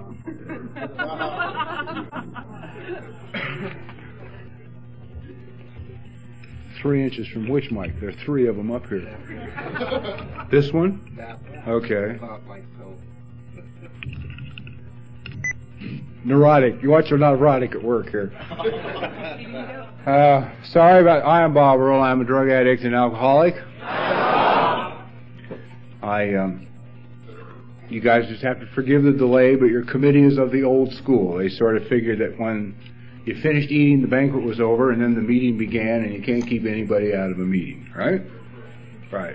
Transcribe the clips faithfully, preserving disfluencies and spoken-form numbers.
Three inches from which mic? There are three of them up here. This one? Okay. Neurotic. You watch, you're not neurotic at work here. Uh, sorry about, I am Bob Earl. I'm a drug addict and alcoholic. I, um, you guys just have to forgive the delay, but your committee is of the old school. They sort of figured that when you finished eating, the banquet was over, and then the meeting began, and you can't keep anybody out of a meeting, right? Right.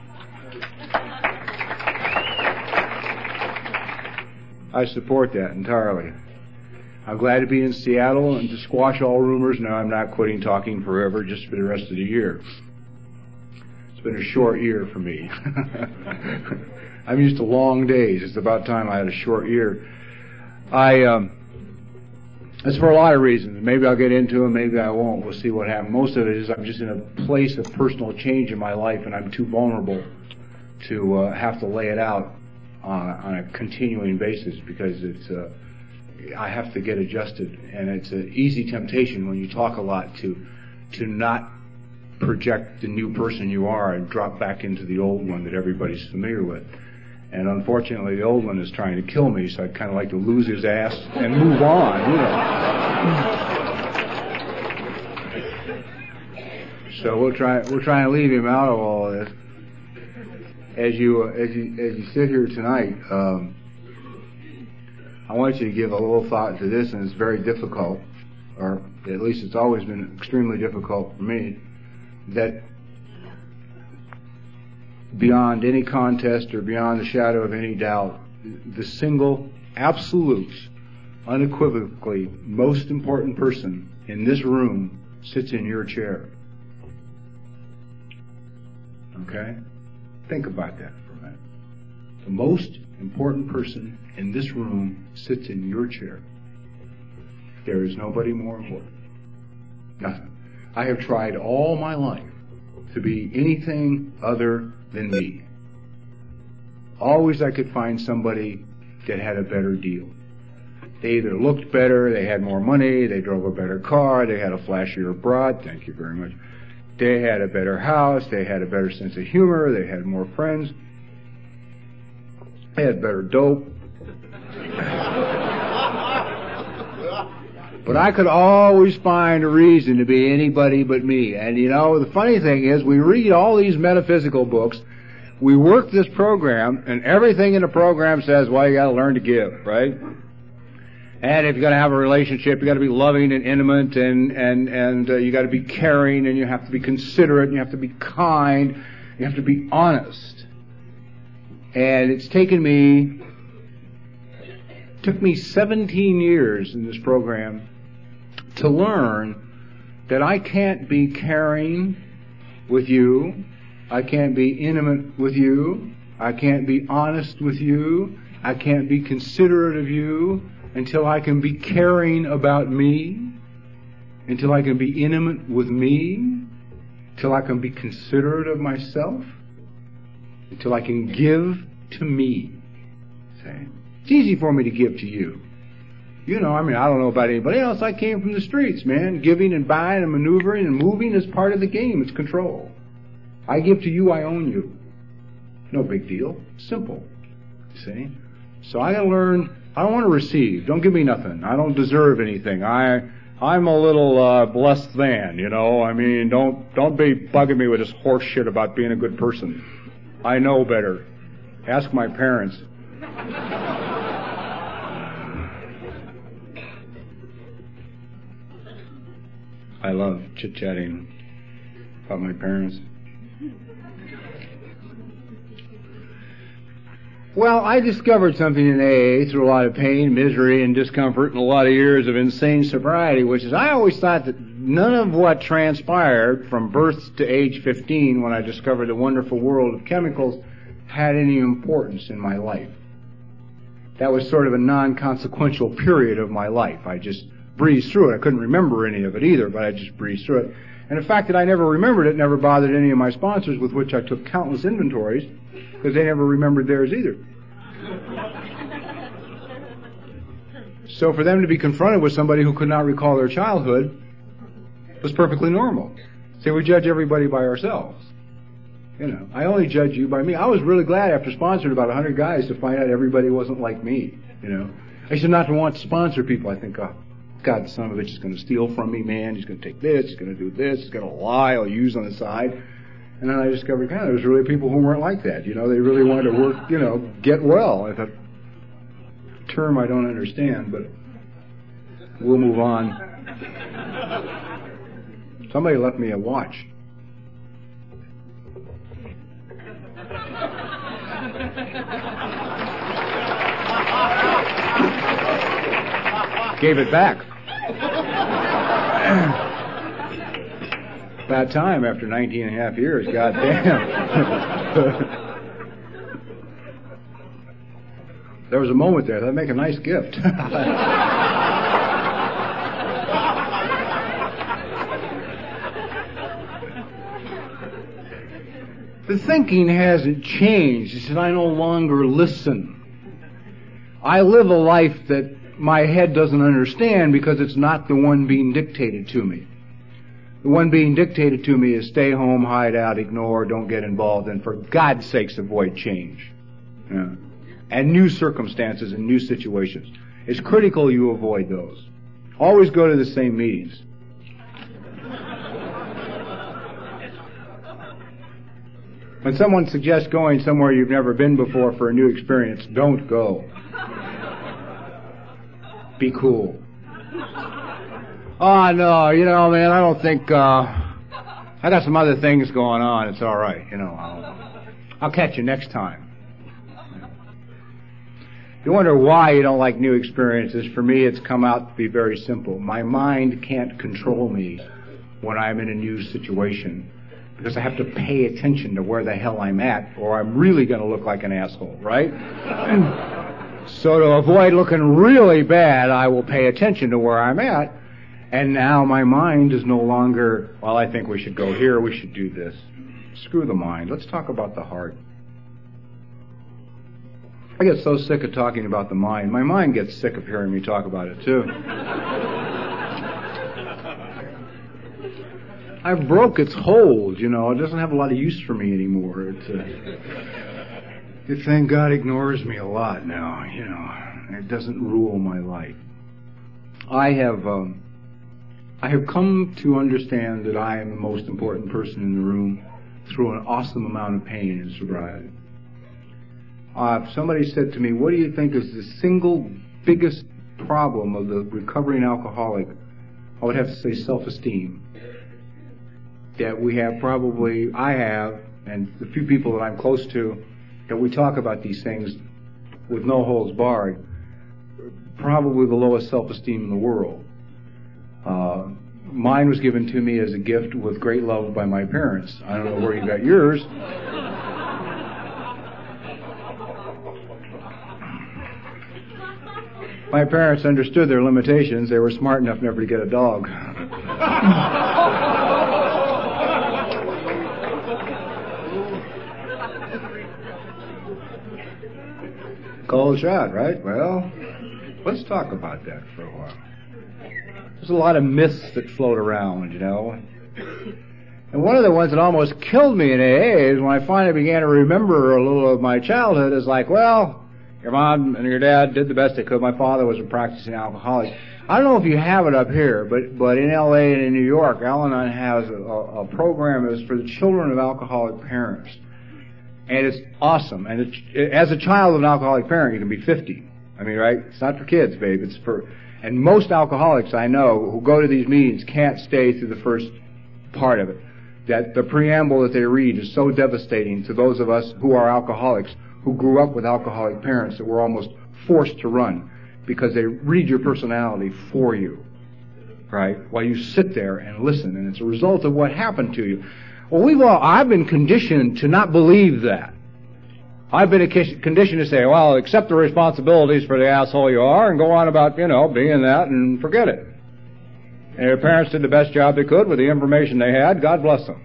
I support that entirely. I'm glad to be in Seattle and to squash all rumors. Now I'm not quitting talking forever, just for the rest of the year. It's been a short year for me. I'm used to long days. It's about time I had a short year. I, um, it's for a lot of reasons. Maybe I'll get into them, maybe I won't. We'll see what happens. Most of it is I'm just in a place of personal change in my life, and I'm too vulnerable to uh, have to lay it out on, on a continuing basis, because it's uh, I have to get adjusted, and it's an easy temptation when you talk a lot to to not project the new person you are and drop back into the old one that everybody's familiar with. And unfortunately, the old one is trying to kill me, so I'd kind of like to lose his ass and move on, you know. So we'll try we'll try and leave him out of all of this. As you uh, as you as you sit here tonight, um, I want you to give a little thought to this, and it's very difficult, or at least it's always been extremely difficult for me, that beyond any contest or beyond the shadow of any doubt, the single, absolute, unequivocally most important person in this room sits in your chair. Okay? Think about that for a minute. The most important person in this room sits in your chair. There is nobody more important. Nothing. I have tried all my life to be anything other than me. Always I could find somebody that had a better deal. They either looked better, they had more money, they drove a better car, they had a flashier broad, thank you very much. They had a better house, they had a better sense of humor, they had more friends, they had better dope. But I could always find a reason to be anybody but me. And you know, the funny thing is, we read all these metaphysical books, we work this program, and everything in the program says, well, you gotta learn to give, right? And if you're gonna have a relationship, you gotta be loving and intimate, and, and, and uh, you gotta be caring, and you have to be considerate, and you have to be kind, you have to be honest. And it's taken me, took me seventeen years in this program to learn that I can't be caring with you, I can't be intimate with you, I can't be honest with you, I can't be considerate of you until I can be caring about me, until I can be intimate with me, until I can be considerate of myself, until I can give to me. See? It's easy for me to give to you. You know, I mean, I don't know about anybody else. I came from the streets, man. Giving and buying and maneuvering and moving is part of the game. It's control. I give to you, I own you. No big deal. Simple. See? So I gotta learn, I don't want to receive. Don't give me nothing. I don't deserve anything. I, I'm a little, uh, blessed man, you know. I mean, don't, don't be bugging me with this horse shit about being a good person. I know better. Ask my parents. I love chit-chatting about my parents. Well, I discovered something in A A through a lot of pain, misery, and discomfort and a lot of years of insane sobriety, which is I always thought that none of what transpired from birth to age fifteen, when I discovered the wonderful world of chemicals, had any importance in my life. That was sort of a non-consequential period of my life. I just breezed through it. I couldn't remember any of it either, but I just breezed through it. And the fact that I never remembered it never bothered any of my sponsors, with which I took countless inventories, because they never remembered theirs either. So for them to be confronted with somebody who could not recall their childhood was perfectly normal. See, we judge everybody by ourselves. You know, I only judge you by me. I was really glad after sponsoring about a hundred guys to find out everybody wasn't like me. You know, I used to not to want to sponsor people. I think, oh, God, the son of a bitch is going to steal from me, man. He's going to take this. He's going to do this. He's going to lie. I'll use on the side. And then I discovered, kind of, there's really people who weren't like that. You know, they really wanted to work, you know, get well. It's a term I don't understand, but we'll move on. Somebody left me a watch. Gave it back. Bad time after nineteen and a half years, goddamn. There was a moment there, that'd make a nice gift. The thinking hasn't changed. It's that I no longer listen. I live a life that my head doesn't understand because it's not the one being dictated to me. The one being dictated to me is stay home, hide out, ignore, don't get involved, and for God's sakes avoid change. Yeah. And new circumstances and new situations. It's critical you avoid those. Always go to the same meetings. When someone suggests going somewhere you've never been before for a new experience, don't go. Be cool. Oh, no, you know, man, I don't think, uh, I got some other things going on. It's all right, you know. I'll, I'll catch you next time. You wonder why you don't like new experiences. For me, it's come out to be very simple. My mind can't control me when I'm in a new situation because I have to pay attention to where the hell I'm at or I'm really going to look like an asshole, right? So to avoid looking really bad, I will pay attention to where I'm at. And now my mind is no longer, well, I think we should go here, we should do this. Screw the mind. Let's talk about the heart. I get so sick of talking about the mind. My mind gets sick of hearing me talk about it, too. I broke its hold, you know. It doesn't have a lot of use for me anymore. It's, uh, it, thank God, ignores me a lot now, you know. It doesn't rule my life. I have... Um, I have come to understand that I am the most important person in the room through an awesome amount of pain and sobriety. Uh, if somebody said to me, what do you think is the single biggest problem of the recovering alcoholic? I would have to say self-esteem. That we have probably, I have, and the few people that I'm close to, that we talk about these things with no holds barred, probably the lowest self-esteem in the world. Uh, mine was given to me as a gift with great love by my parents. I don't know where you got yours. My parents understood their limitations. They were smart enough never to get a dog. Cold shot, right? Well, let's talk about that for a while. There's a lot of myths that float around, you know. And one of the ones that almost killed me in A A is when I finally began to remember a little of my childhood is like, well, your mom and your dad did the best they could. My father was a practicing alcoholic. I don't know if you have it up here, but but in L A and in New York, Al-Anon has a, a, a program that's for the children of alcoholic parents. And it's awesome. And it's, it, as a child of an alcoholic parent, you can be fifty. I mean, right? It's not for kids, babe. It's for... And most alcoholics I know who go to these meetings can't stay through the first part of it. That the preamble that they read is so devastating to those of us who are alcoholics, who grew up with alcoholic parents, that we're almost forced to run because they read your personality for you, right? While you sit there and listen, and it's a result of what happened to you. Well, we've all, I've been conditioned to not believe that. I've been conditioned to say, well, accept the responsibilities for the asshole you are and go on about, you know, being that and forget it. And your parents did the best job they could with the information they had. God bless them.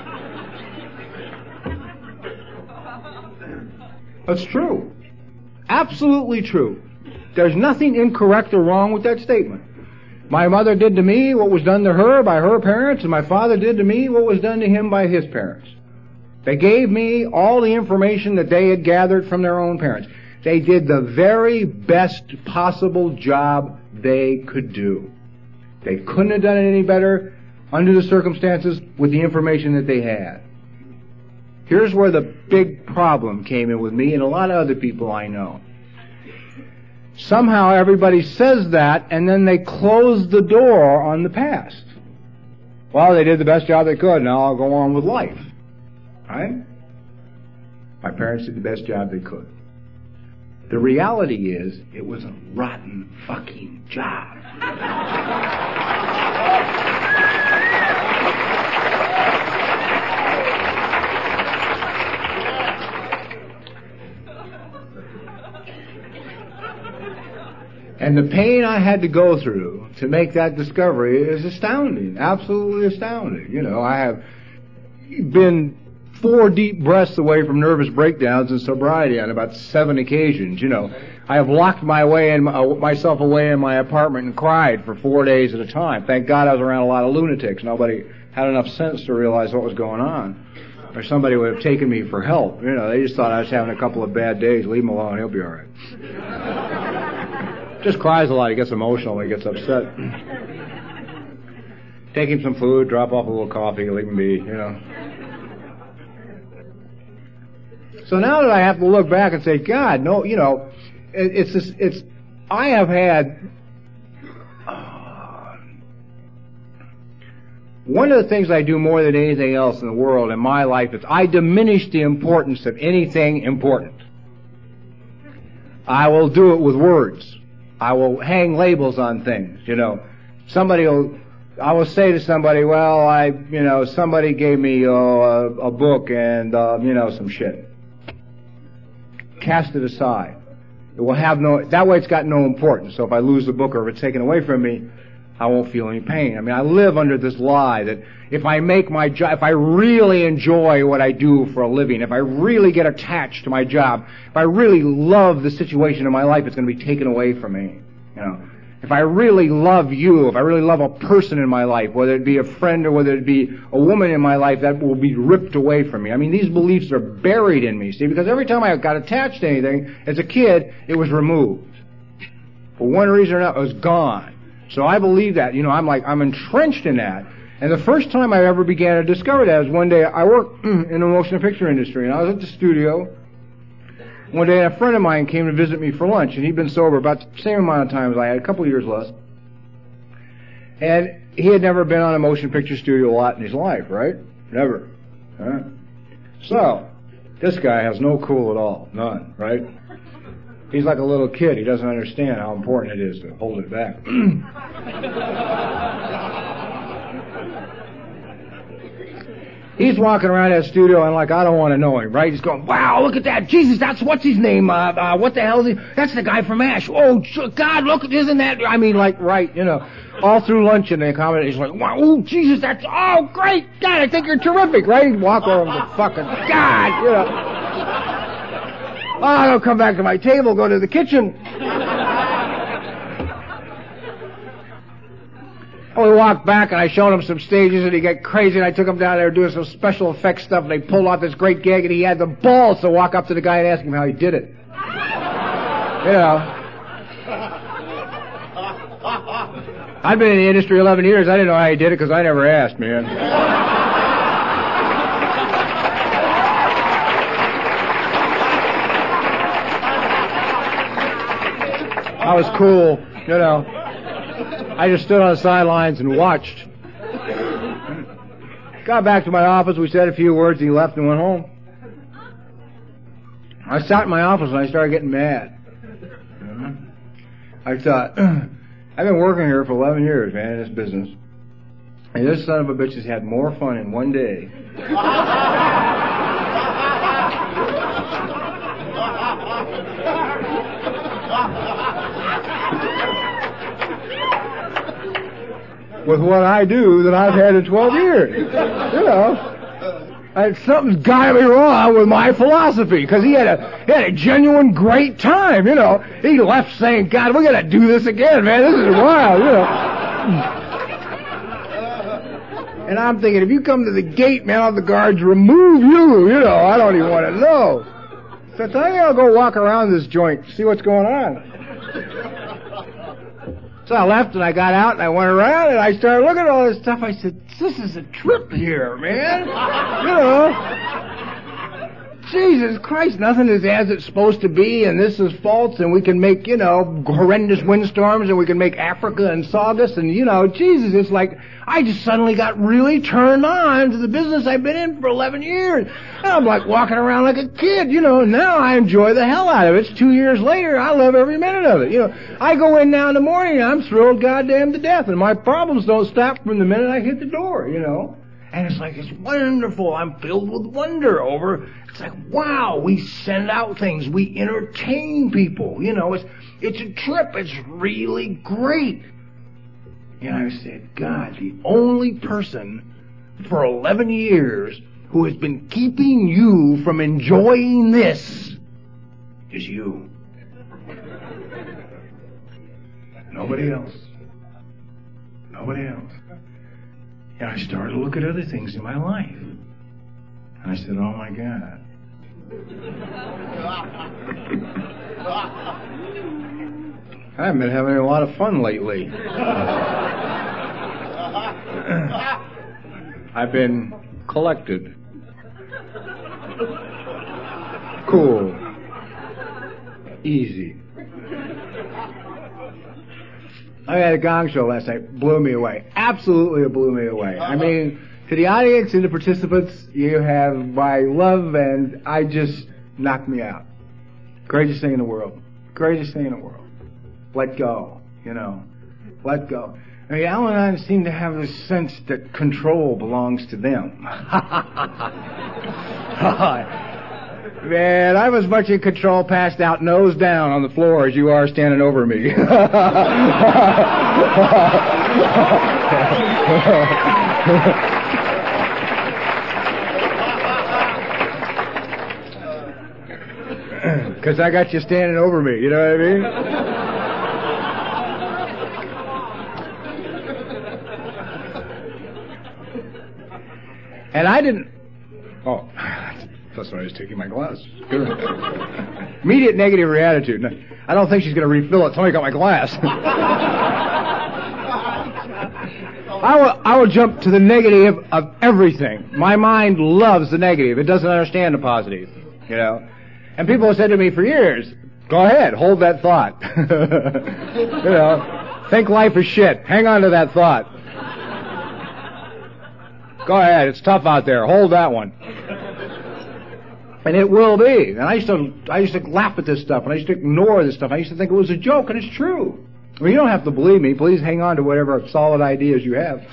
That's true. Absolutely true. There's nothing incorrect or wrong with that statement. My mother did to me what was done to her by her parents, and my father did to me what was done to him by his parents. They gave me all the information that they had gathered from their own parents. They did the very best possible job they could do. They couldn't have done it any better under the circumstances with the information that they had. Here's where the big problem came in with me and a lot of other people I know. Somehow everybody says that, and then they close the door on the past. Well, they did the best job they could, now I'll go on with life. Right? My parents did the best job they could. The reality is, it was a rotten fucking job. And the pain I had to go through to make that discovery is astounding, absolutely astounding. You know, I have been four deep breaths away from nervous breakdowns and sobriety on about seven occasions. You know, I have locked my way in, uh, myself away in my apartment and cried for four days at a time. Thank God I was around a lot of lunatics. Nobody had enough sense to realize what was going on. Or somebody would have taken me for help. You know, they just thought I was having a couple of bad days. Leave him alone, he'll be all right. Just cries a lot. He gets emotional. He gets upset. Take him some food, drop off a little coffee, leave him be, you know. So now that I have to look back and say, God, no, you know, it, it's just, it's, I have had, uh, one of the things I do more than anything else in the world in my life is I diminish the importance of anything important. I will do it with words. I will hang labels on things, you know. Somebody will, I will say to somebody, well, I, you know, somebody gave me uh, a, a book and, uh, you know, some shit. Cast it aside. It will have no, that way it's got no importance. So if I lose the book or if it's taken away from me, I won't feel any pain. I mean, I live under this lie that if I make my job, if I really enjoy what I do for a living, if I really get attached to my job, if I really love the situation in my life, it's going to be taken away from me. You know, if I really love you, if I really love a person in my life, whether it be a friend or whether it be a woman in my life, that will be ripped away from me. I mean, these beliefs are buried in me, see, because every time I got attached to anything, as a kid, it was removed. For one reason or another, it was gone. So I believe that, you know, I'm like, I'm entrenched in that. And the first time I ever began to discover that was one day, I worked in the motion picture industry, and I was at the studio. One day a friend of mine came to visit me for lunch, and he'd been sober about the same amount of time as I had, a couple of years less. And he had never been on a motion picture studio a lot in his life, right? Never. Huh? So, this guy has no cool at all. None, right? He's like a little kid. He doesn't understand how important it is to hold it back. He's walking around that studio and like, I don't want to know him, right? He's going, wow, look at that. Jesus, that's, what's his name? Uh, uh, what the hell is he? That's the guy from ASH. Oh, God, look, isn't that? I mean, like, right, you know, all through lunch and they comment, he's like, wow, oh, Jesus, that's, oh, great. God, I think you're terrific, right? He'd walk over and go, fucking, God, you know. Oh, I don't come back to my table, go to the kitchen. Oh, we walked back and I showed him some stages and he got crazy and I took him down there doing some special effects stuff and they pulled off this great gag and he had the balls to walk up to the guy and ask him how he did it. You know. I've been in the industry eleven years. I didn't know how he did it because I never asked, man. I was cool, you know. I just stood on the sidelines and watched. Got back to my office, we said a few words, and he left and went home. I sat in my office and I started getting mad. I thought, I've been working here for eleven years, man, in this business. And this son of a bitch has had more fun in one day. with what I do that I've had in twelve years. You know. Uh, something's got to be wrong with my philosophy, because he had a he had a genuine great time, you know. He left saying, God, we got to do this again, man. This is wild, you know. And I'm thinking, if you come to the gate, man, all the guards remove you, you know. I don't even want to know. So I thought, hey, I'll go walk around this joint, see what's going on. So I left and I got out and I went around and I started looking at all this stuff. I said, this is a trip here, man. You know, Jesus Christ, nothing is as it's supposed to be, and this is false, and we can make, you know, horrendous windstorms, and we can make Africa and Saugus, and, you know, Jesus, it's like, I just suddenly got really turned on to the business I've been in for eleven years. And I'm like walking around like a kid, you know, now I enjoy the hell out of it. It's two years later, I love every minute of it. You know, I go in now in the morning, and I'm thrilled goddamn to death, and my problems don't stop from the minute I hit the door, you know. And it's like, it's wonderful. I'm filled with wonder over, it's like, wow, we send out things. We entertain people. You know, it's, it's a trip. It's really great. And I said, God, the only person for eleven years who has been keeping you from enjoying this is you. Nobody else. Nobody else. And I started to look at other things in my life. And I said, oh my God. I've been having a lot of fun lately. I've been collected. Cool. Easy. I had a gong show last night. Blew me away. Absolutely it blew me away. I mean, to the audience and the participants, you have my love, and I just knocked me out. Greatest thing in the world. Greatest thing in the world. Let go, you know. Let go. I mean, Al and I seem to have this sense that control belongs to them. Man, I'm as much in control passed out nose down on the floor as you are standing over me. Because I got you standing over me, you know what I mean? And I didn't... Oh, that's why I was taking my glass. Immediate negative attitude. I don't think she's going to refill it. Somebody got my glass. I will, I will jump to the negative of everything. My mind loves the negative. It doesn't understand the positive, you know. And people have said to me for years, go ahead, hold that thought. You know, think life is shit. Hang on to that thought. Go ahead, it's tough out there. Hold that one. And it will be. And I used to, I used to laugh at this stuff, and I used to ignore this stuff. I used to think it was a joke, and it's true. I mean, you don't have to believe me. Please hang on to whatever solid ideas you have.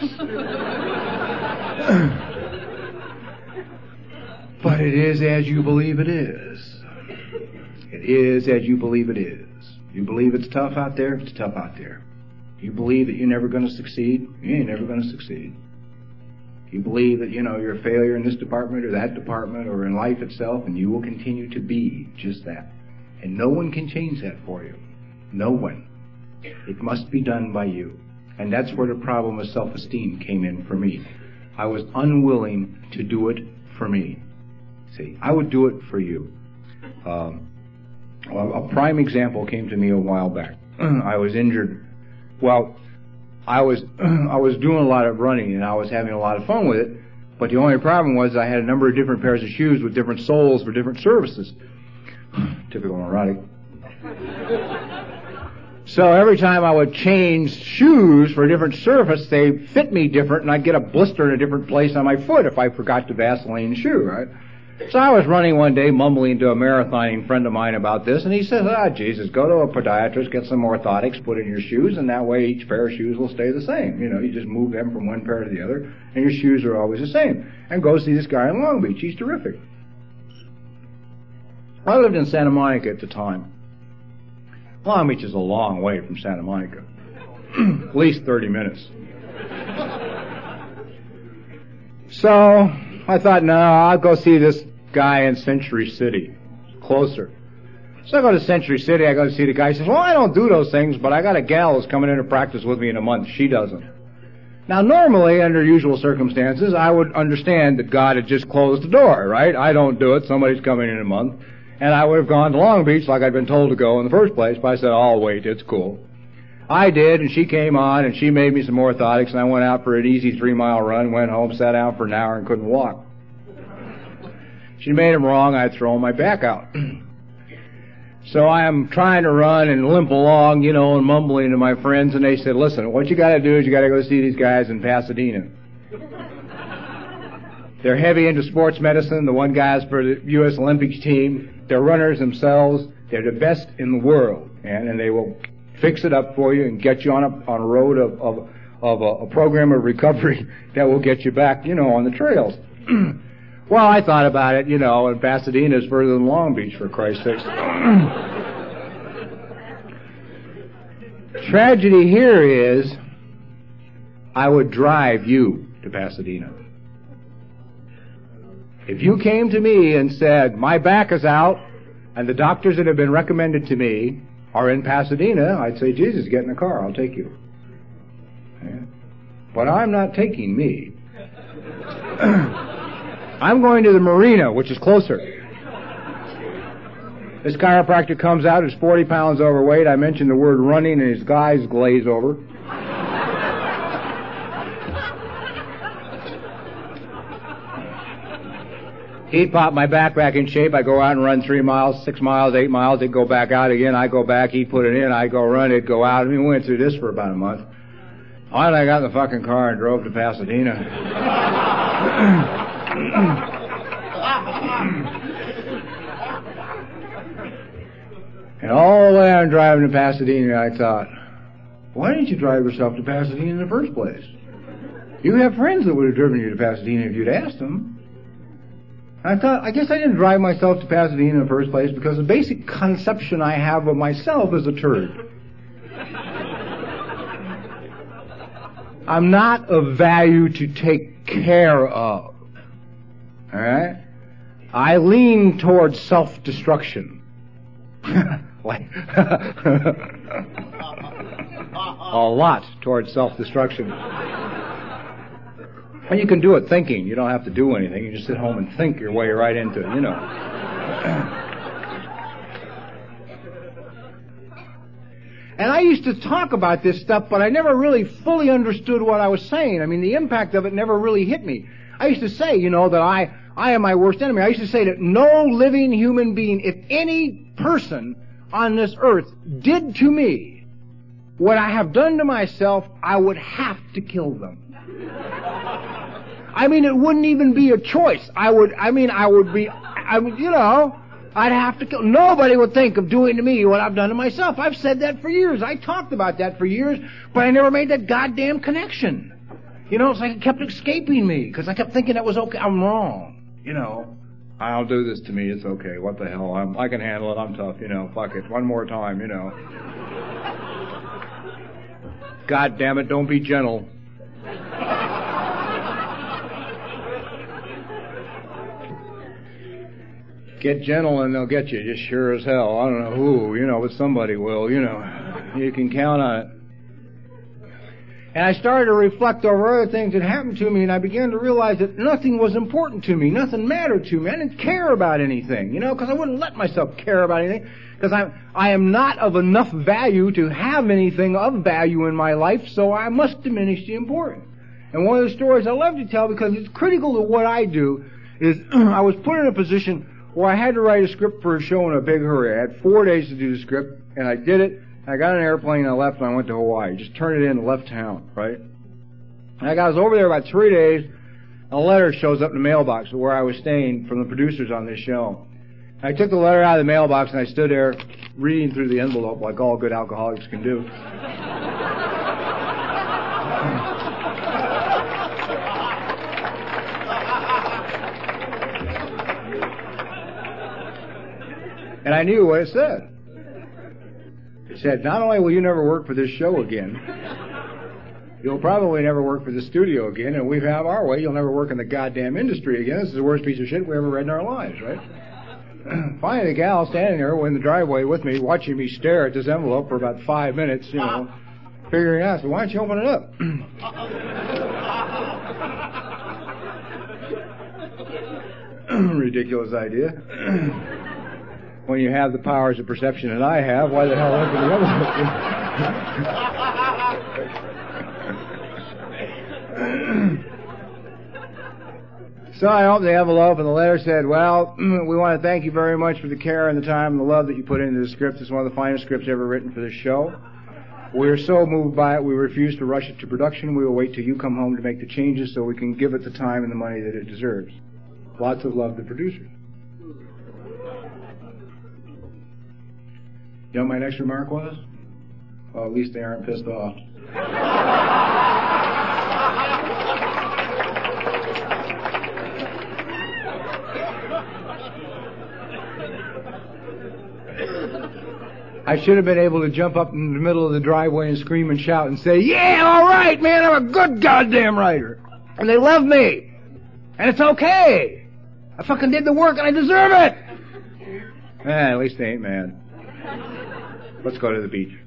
But it is as you believe it is. It is as you believe it is. You believe it's tough out there, it's tough out there. You believe that you're never going to succeed, you ain't never going to succeed. You believe that, you know, you're a failure in this department or that department or in life itself, and you will continue to be just that. And no one can change that for you. No one. It must be done by you. And that's where the problem of self-esteem came in for me. I was unwilling to do it for me. See, I would do it for you. Um, a prime example came to me a while back. I was injured. Well, I was I was doing a lot of running, and I was having a lot of fun with it. But the only problem was I had a number of different pairs of shoes with different soles for different services. Typical neurotic. So every time I would change shoes for a different surface, they fit me different, and I'd get a blister in a different place on my foot if I forgot to Vaseline the shoe, right? So I was running one day, mumbling to a marathoning friend of mine about this, and he says, ah, Jesus, go to a podiatrist, get some orthotics, put in your shoes, and that way each pair of shoes will stay the same. You know, you just move them from one pair to the other, and your shoes are always the same. And go see this guy in Long Beach. He's terrific. I lived in Santa Monica at the time. Long Beach is a long way from Santa Monica. At least thirty minutes. So I thought, no, I'll go see this guy in Century City. Closer. So I go to Century City, I go to see the guy. He says, well, I don't do those things, but I got a gal who's coming in to practice with me in a month. She doesn't. Now, normally, under usual circumstances, I would understand that God had just closed the door, right? I don't do it. Somebody's coming in a month. And I would have gone to Long Beach like I'd been told to go in the first place, but I said, oh, wait, it's cool. I did, and she came on, and she made me some orthotics, and I went out for an easy three-mile run, went home, sat down for an hour, and couldn't walk. She made him wrong, I'd thrown my back out. So I am trying to run and limp along, you know, and mumbling to my friends, and they said, listen, what you got to do is you got to go see these guys in Pasadena. They're heavy into sports medicine. The one guy's for the U S Olympics team. They're runners themselves. They're the best in the world, and, and they will fix it up for you and get you on a on a road of of, of a, a program of recovery that will get you back, you know, on the trails. Well, I thought about it, you know, and Pasadena's further than Long Beach, for Christ's sake. Tragedy here is, I would drive you to Pasadena. If you came to me and said, my back is out, and the doctors that have been recommended to me are in Pasadena, I'd say, Jesus, get in the car, I'll take you. Yeah. But I'm not taking me. I'm going to the marina, which is closer. This chiropractor comes out, he's forty pounds overweight. I mentioned the word running, and his eyes glaze over. He'd pop my back back in shape. I go out and run three miles, six miles, eight miles. He'd go back out again. I go back. He'd put it in. I'd go run. It'd go out. I mean, we went through this for about a month. Finally, I got in the fucking car and drove to Pasadena. And all the way I'm driving to Pasadena, I thought, why didn't you drive yourself to Pasadena in the first place? You have friends that would have driven you to Pasadena if you'd asked them. I thought, I guess I didn't drive myself to Pasadena in the first place because the basic conception I have of myself is a turd. I'm not of value to take care of. All right? I lean towards self-destruction. Like a lot towards self-destruction. And you can do it thinking. You don't have to do anything. You just sit home and think your way right into it, you know. And I used to talk about this stuff, but I never really fully understood what I was saying. I mean, the impact of it never really hit me. I used to say, you know, that I, I am my worst enemy. I used to say that no living human being, if any person on this earth did to me what I have done to myself, I would have to kill them. I mean, it wouldn't even be a choice. I would, I mean, I would be, I would, you know, I'd have to kill. Nobody would think of doing to me what I've done to myself. I've said that for years. I talked about that for years, but I never made that goddamn connection. You know, it's like it kept escaping me, because I kept thinking that was okay. I'm wrong. You know, I'll do this to me. It's okay. What the hell? I'm, I can handle it. I'm tough. You know, fuck it. One more time, you know. God damn it, don't be gentle. Get gentle and they'll get you, just sure as hell. I don't know who, you know, but somebody will, you know. You can count on it. And I started to reflect over other things that happened to me, and I began to realize that nothing was important to me. Nothing mattered to me. I didn't care about anything, you know, because I wouldn't let myself care about anything, because I I am not of enough value to have anything of value in my life, so I must diminish the importance. And one of the stories I love to tell, because it's critical to what I do, is I was put in a position where I had to write a script for a show in a big hurry. I had four days to do the script, and I did it. I got on an airplane, and I left, and I went to Hawaii. Just turned it in and left town, right? And I was over there about three days, and a letter shows up in the mailbox where I was staying from the producers on this show. I took the letter out of the mailbox, and I stood there reading through the envelope like all good alcoholics can do. And I knew what it said. It said, not only will you never work for this show again, You'll probably never work for the studio again, and we have our way. You'll never work in the goddamn industry again. This is the worst piece of shit we ever read in our lives, right? Finally, the gal standing there in the driveway with me, watching me stare at this envelope for about five minutes, you know, figuring out, so why don't you open it up? Ridiculous idea. When you have the powers of perception that I have, why the hell open the envelope? So I opened the envelope, and the letter said, well, we want to thank you very much for the care and the time and the love that you put into the script. It's one of the finest scripts ever written for this show. We are so moved by it, we refuse to rush it to production. We will wait till you come home to make the changes so we can give it the time and the money that it deserves. Lots of love, the producers. You know what my next remark was? Well, at least they aren't pissed off. I should have been able to jump up in the middle of the driveway and scream and shout and say, yeah, all right, man, I'm a good goddamn writer. And they love me. And it's okay. I fucking did the work and I deserve it. Eh, at least they ain't mad. Let's go to the beach.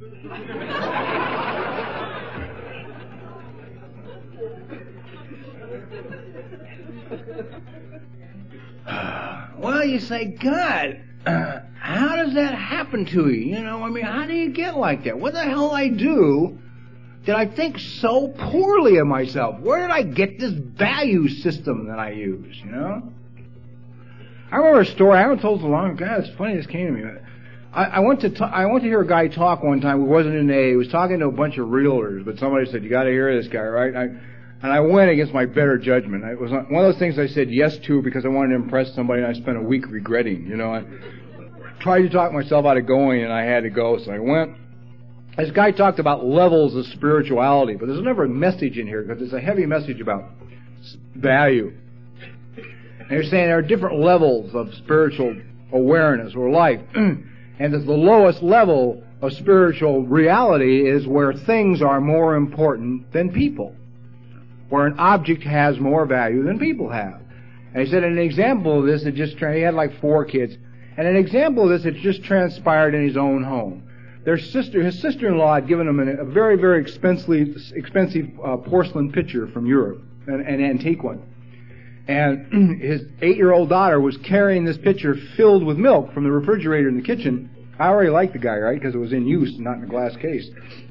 Well, you say, God, uh, how does that happen to you? You know, I mean, how do you get like that? What the hell I do that I think so poorly of myself? Where did I get this value system that I use, you know? I remember a story, I haven't told it so long. God, it's funny this came to me. I, I went to t- I went to hear a guy talk one time who wasn't in A A. He was talking to a bunch of realtors, but somebody said, you got to hear this guy, right? I, and I went against my better judgment. It was one of those things I said yes to because I wanted to impress somebody, and I spent a week regretting. You know, I tried to talk myself out of going, and I had to go, so I went. This guy talked about levels of spirituality, but there's never a message in here because it's a heavy message about value. And they're saying there are different levels of spiritual awareness or life. And that the lowest level of spiritual reality is where things are more important than people. Where an object has more value than people have. And he said an example of this, it just he had like four kids. And an example of this, it just transpired in his own home. Their sister, his sister-in-law had given him a very, very expensively, expensive uh, porcelain pitcher from Europe, an, an antique one. And his eight-year-old daughter was carrying this pitcher filled with milk from the refrigerator in the kitchen. I already liked the guy, right? Because it was in use, not in a glass case.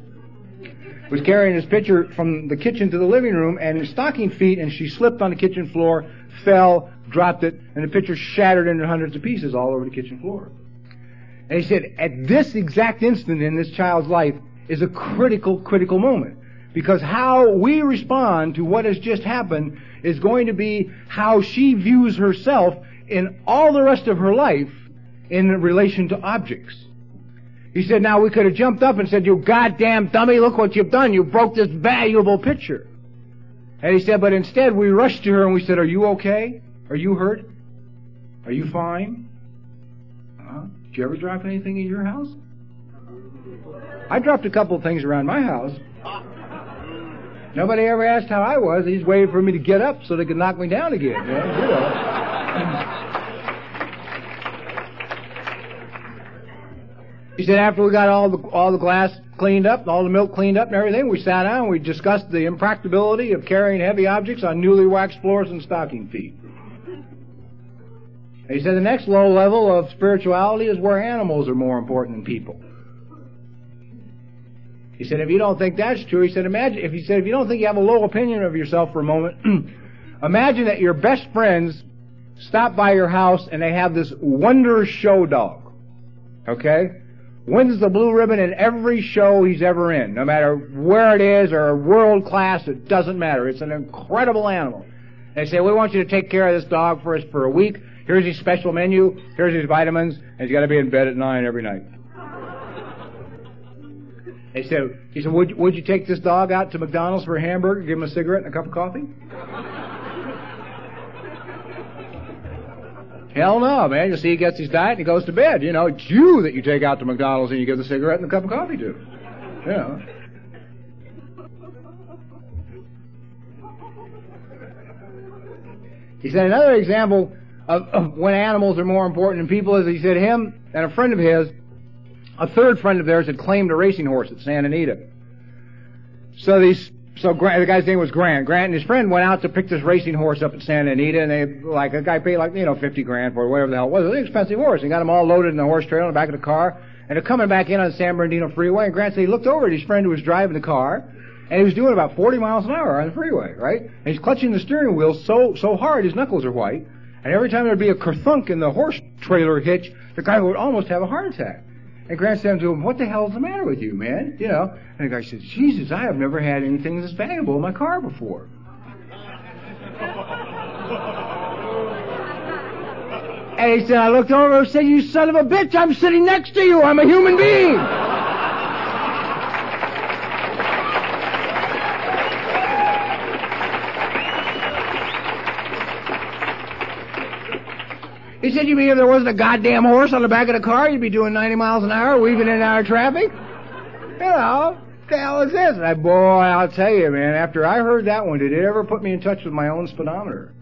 Was carrying his pitcher from the kitchen to the living room, and in stocking feet, and she slipped on the kitchen floor, fell, dropped it, and the pitcher shattered into hundreds of pieces all over the kitchen floor. And he said, at this exact instant in this child's life is a critical, critical moment. Because how we respond to what has just happened is going to be how she views herself in all the rest of her life in relation to objects. He said, now we could have jumped up and said, you goddamn dummy, look what you've done. You broke this valuable picture. And he said, but instead we rushed to her and we said, are you okay? Are you hurt? Are you fine? Uh-huh. Did you ever drop anything in your house? I dropped a couple of things around my house. Nobody ever asked how I was. They just waited for me to get up so they could knock me down again. You know? You know. He said after we got all the all the glass cleaned up, all the milk cleaned up and everything, we sat down and we discussed the impracticability of carrying heavy objects on newly waxed floors and stocking feet. And he said the next low level of spirituality is where animals are more important than people. He said, if you don't think that's true, he said, imagine, if he said, if you don't think you have a low opinion of yourself for a moment, imagine that your best friends stop by your house and they have this wonder show dog. Okay? Wins the blue ribbon in every show he's ever in. No matter where it is or world class, it doesn't matter. It's an incredible animal. They say, we want you to take care of this dog for us for a week. Here's his special menu. Here's his vitamins. And he's got to be in bed at nine every night. They said, he said, would, would you take this dog out to McDonald's for a hamburger, give him a cigarette and a cup of coffee? Hell no, man. You see, he gets his diet and he goes to bed. You know, it's you that you take out to McDonald's and you give the cigarette and a cup of coffee to. You know. He said another example of, of when animals are more important than people is, he said him and a friend of his, a third friend of theirs, had claimed a racing horse at Santa Anita. So these, so Grant, the guy's name was Grant. Grant and his friend went out to pick this racing horse up at Santa Anita, and they, like, a guy paid like, you know, fifty grand for it, whatever the hell it was. It was an expensive horse. He got them all loaded in the horse trailer in the back of the car, and they're coming back in on the San Bernardino freeway, and Grant said he looked over at his friend who was driving the car, and he was doing about forty miles an hour on the freeway, right? And he's clutching the steering wheel so, so hard his knuckles are white, and every time there'd be a kerthunk in the horse trailer hitch, the guy would almost have a heart attack. And Grant said to him, "What the hell's the matter with you, man?" You know. And the guy said, "Jesus, I have never had anything this valuable in my car before." And he said, "I looked over and said, 'You son of a bitch, I'm sitting next to you. I'm a human being.'" He said, "You mean if there wasn't a goddamn horse on the back of the car, you'd be doing ninety miles an hour, weaving in and out of traffic? You know, what the hell is this?" And I, boy, I'll tell you, man, after I heard that one, did it ever put me in touch with my own speedometer?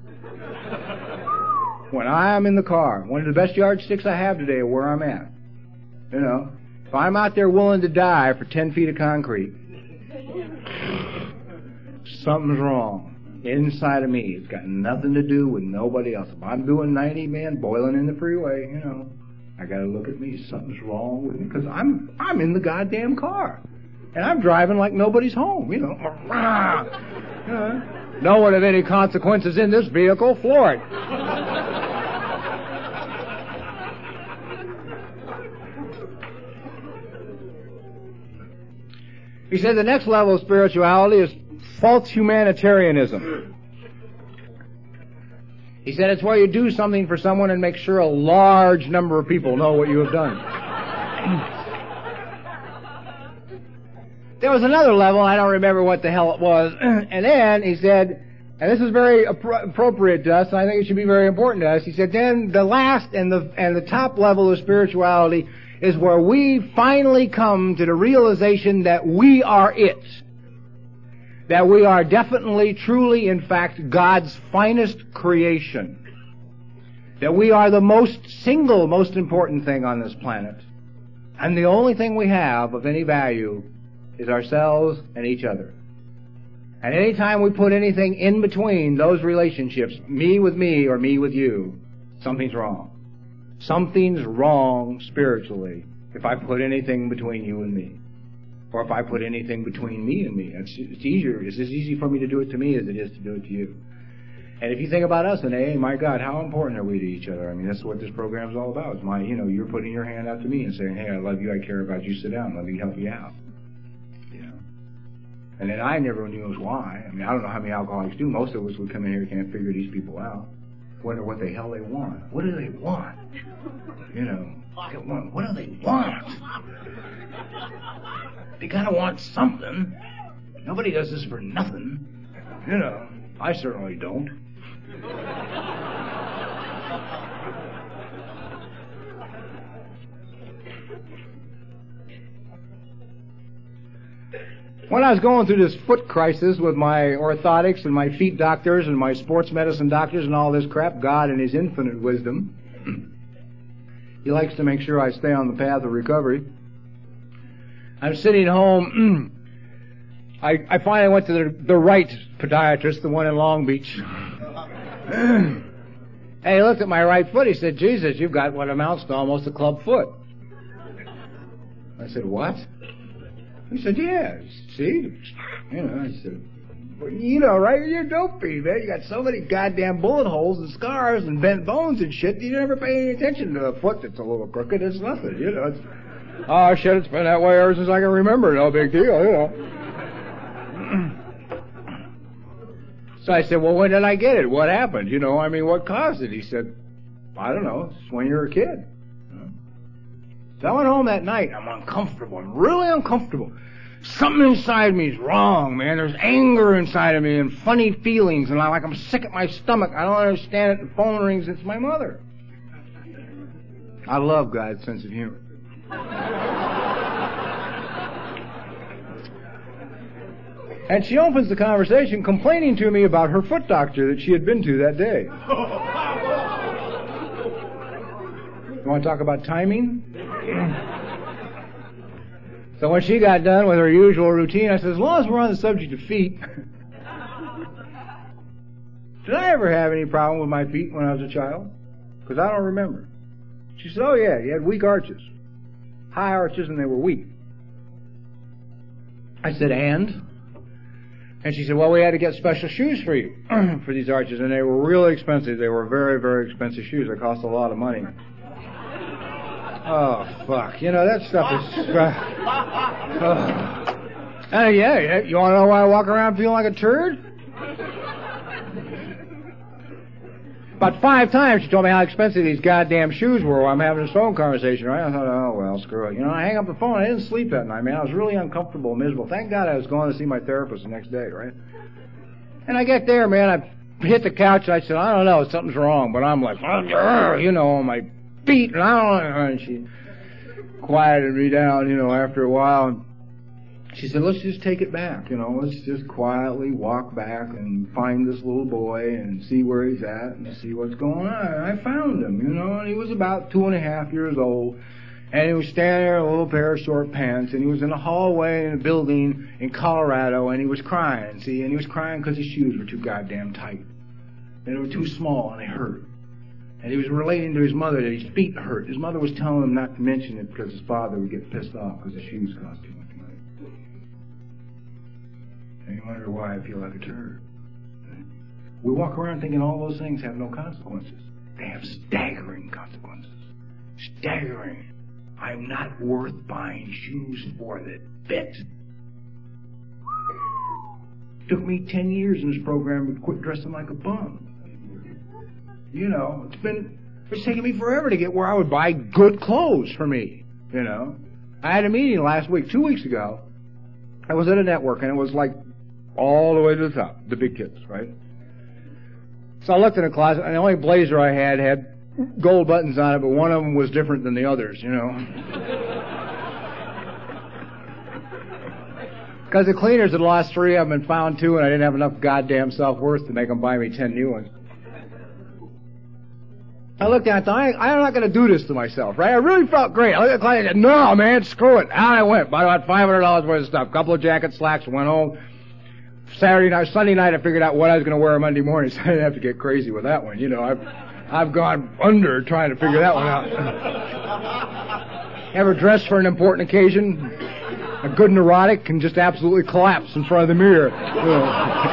When I'm in the car, one of the best yardsticks I have today are where I'm at. You know, if I'm out there willing to die for ten feet of concrete, something's wrong. Inside of me. It's got nothing to do with nobody else. If I'm doing ninety, man, boiling in the freeway, you know, I gotta look at me. Something's wrong with me. Because I'm, I'm in the goddamn car. And I'm driving like nobody's home, you know. You know, no one of any consequences in this vehicle, floor it. He said the next level of spirituality is false humanitarianism. He said it's where you do something for someone and make sure a large number of people know what you have done. There was another level, I don't remember what the hell it was, and then he said, and this is very appro- appropriate to us, and I think it should be very important to us, he said, then the last and the, and the top level of spirituality is where we finally come to the realization that we are it. That we are definitely, truly, in fact, God's finest creation. That we are the most single, most important thing on this planet. And the only thing we have of any value is ourselves and each other. And any time we put anything in between those relationships, me with me or me with you, something's wrong. Something's wrong spiritually if I put anything between you and me. Or if I put anything between me and me. It's, it's easier. It's as easy for me to do it to me as it is to do it to you. And if you think about us in A A, my God, how important are we to each other? I mean, that's what this program's all about. It's my, you know, you're putting your hand out to me and saying, "Hey, I love you, I care about you, sit down, let me help you out." You know? And then I never knew why. I mean, I don't know how many alcoholics do. Most of us would come in here and can't figure these people out. Wonder what the hell they want. What do they want? You know, what do they want? They gotta want something. Nobody does this for nothing. You know, I certainly don't. When I was going through this foot crisis with my orthotics and my feet doctors and my sports medicine doctors and all this crap, God in His infinite wisdom, He likes to make sure I stay on the path of recovery. I'm sitting home. I, I finally went to the, the right podiatrist, the one in Long Beach. And he looked at my right foot. He said, "Jesus, you've got what amounts to almost a club foot." I said, "What?" He said, "Yeah, see?" You know, I said, "Well, you know, right? You're dopey, man. You got so many goddamn bullet holes and scars and bent bones and shit. You never pay any attention to a foot that's a little crooked. It's nothing, you know. It's, oh, shit, it's been that way ever since I can remember. No big deal, you know." So I said, "Well, when did I get it? What happened? You know, I mean, what caused it?" He said, "I don't know. It's when you were a kid." So I went home that night. I'm uncomfortable. I'm really uncomfortable. Something inside me is wrong, man. There's anger inside of me and funny feelings, and I'm like I'm sick at my stomach. I don't understand it. The phone rings. It's my mother. I love God's sense of humor. And she opens the conversation complaining to me about her foot doctor that she had been to that day. You want to talk about timing? So when she got done with her usual routine, I said, as long as we're on the subject of feet, did I ever have any problem with my feet when I was a child? Because I don't remember. She said, oh yeah, you had weak arches. High arches, and they were weak. I said, and? And she said, well, we had to get special shoes for you, for these arches, and they were really expensive. They were very, very expensive shoes. They cost a lot of money. Oh, fuck. You know, that stuff is... Uh, uh, uh, yeah, you want to know why I walk around feeling like a turd? About five times she told me how expensive these goddamn shoes were while I'm having this phone conversation, right? I thought, oh, well, screw it. You know, I hang up the phone. I didn't sleep that night, man. I was really uncomfortable and miserable. Thank God I was going to see my therapist the next day, right? And I get there, man. I hit the couch and I said, I don't know, something's wrong. But I'm like, you know, on my feet. And I don't know. And she quieted me down, you know, after a while. She said, let's just take it back, you know, let's just quietly walk back and find this little boy and see where he's at and see what's going on. And I found him, you know, and he was about two and a half years old, and he was standing there in a little pair of short pants, and he was in a hallway in a building in Colorado, and he was crying, see, and he was crying because his shoes were too goddamn tight. And they were too small, and they hurt. And he was relating to his mother that his feet hurt. His mother was telling him not to mention it because his father would get pissed off because his shoes cost too much. And you wonder why I feel like a turd. We walk around thinking all those things have no consequences. They have staggering consequences. Staggering. I'm not worth buying shoes for that fit. It took me ten years in this program to quit dressing like a bum. You know, it's been, it's taken me forever to get where I would buy good clothes for me. You know, I had a meeting last week, two weeks ago. I was at a network, and it was like all the way to the top, the big kids, right? So I looked in the closet, and the only blazer I had had gold buttons on it, but one of them was different than the others, you know. Because the cleaners had lost three of them and found two, and I didn't have enough goddamn self-worth to make them buy me ten new ones. I looked at it, I, I'm not going to do this to myself, right? I really felt great. I looked at the client and said, no, man, screw it. Out I went. Bought about five hundred dollars worth of stuff. Couple of jackets, slacks, went home. Saturday night, Sunday night, I figured out what I was going to wear Monday morning, so I didn't have to get crazy with that one. You know, I've, I've gone under trying to figure that one out. Ever dressed for an important occasion? A good neurotic can just absolutely collapse in front of the mirror. You know.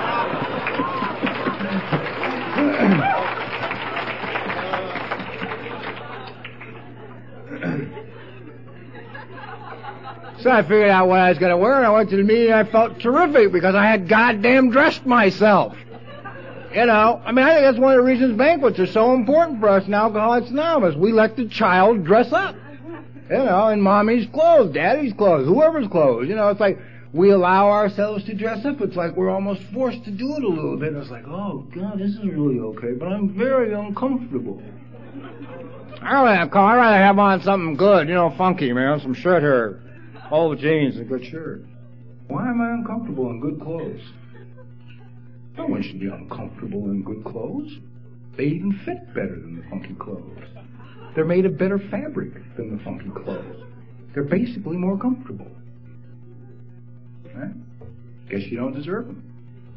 So I figured out what I was going to wear, and I went to the meeting, and I felt terrific because I had goddamn dressed myself. You know, I mean, I think that's one of the reasons banquets are so important for us in Alcoholics Anonymous. We let the child dress up. You know, in mommy's clothes, daddy's clothes, whoever's clothes. You know, it's like we allow ourselves to dress up. It's like we're almost forced to do it a little bit. It's like, oh, God, this is really okay, but I'm very uncomfortable. I rather have, I'd rather have on something good, you know, funky, man, some shirt hair. Old jeans and good shirt. Why am I uncomfortable in good clothes? No one should be uncomfortable in good clothes. They even fit better than the funky clothes. They're made of better fabric than the funky clothes. They're basically more comfortable. Right? Guess you don't deserve them.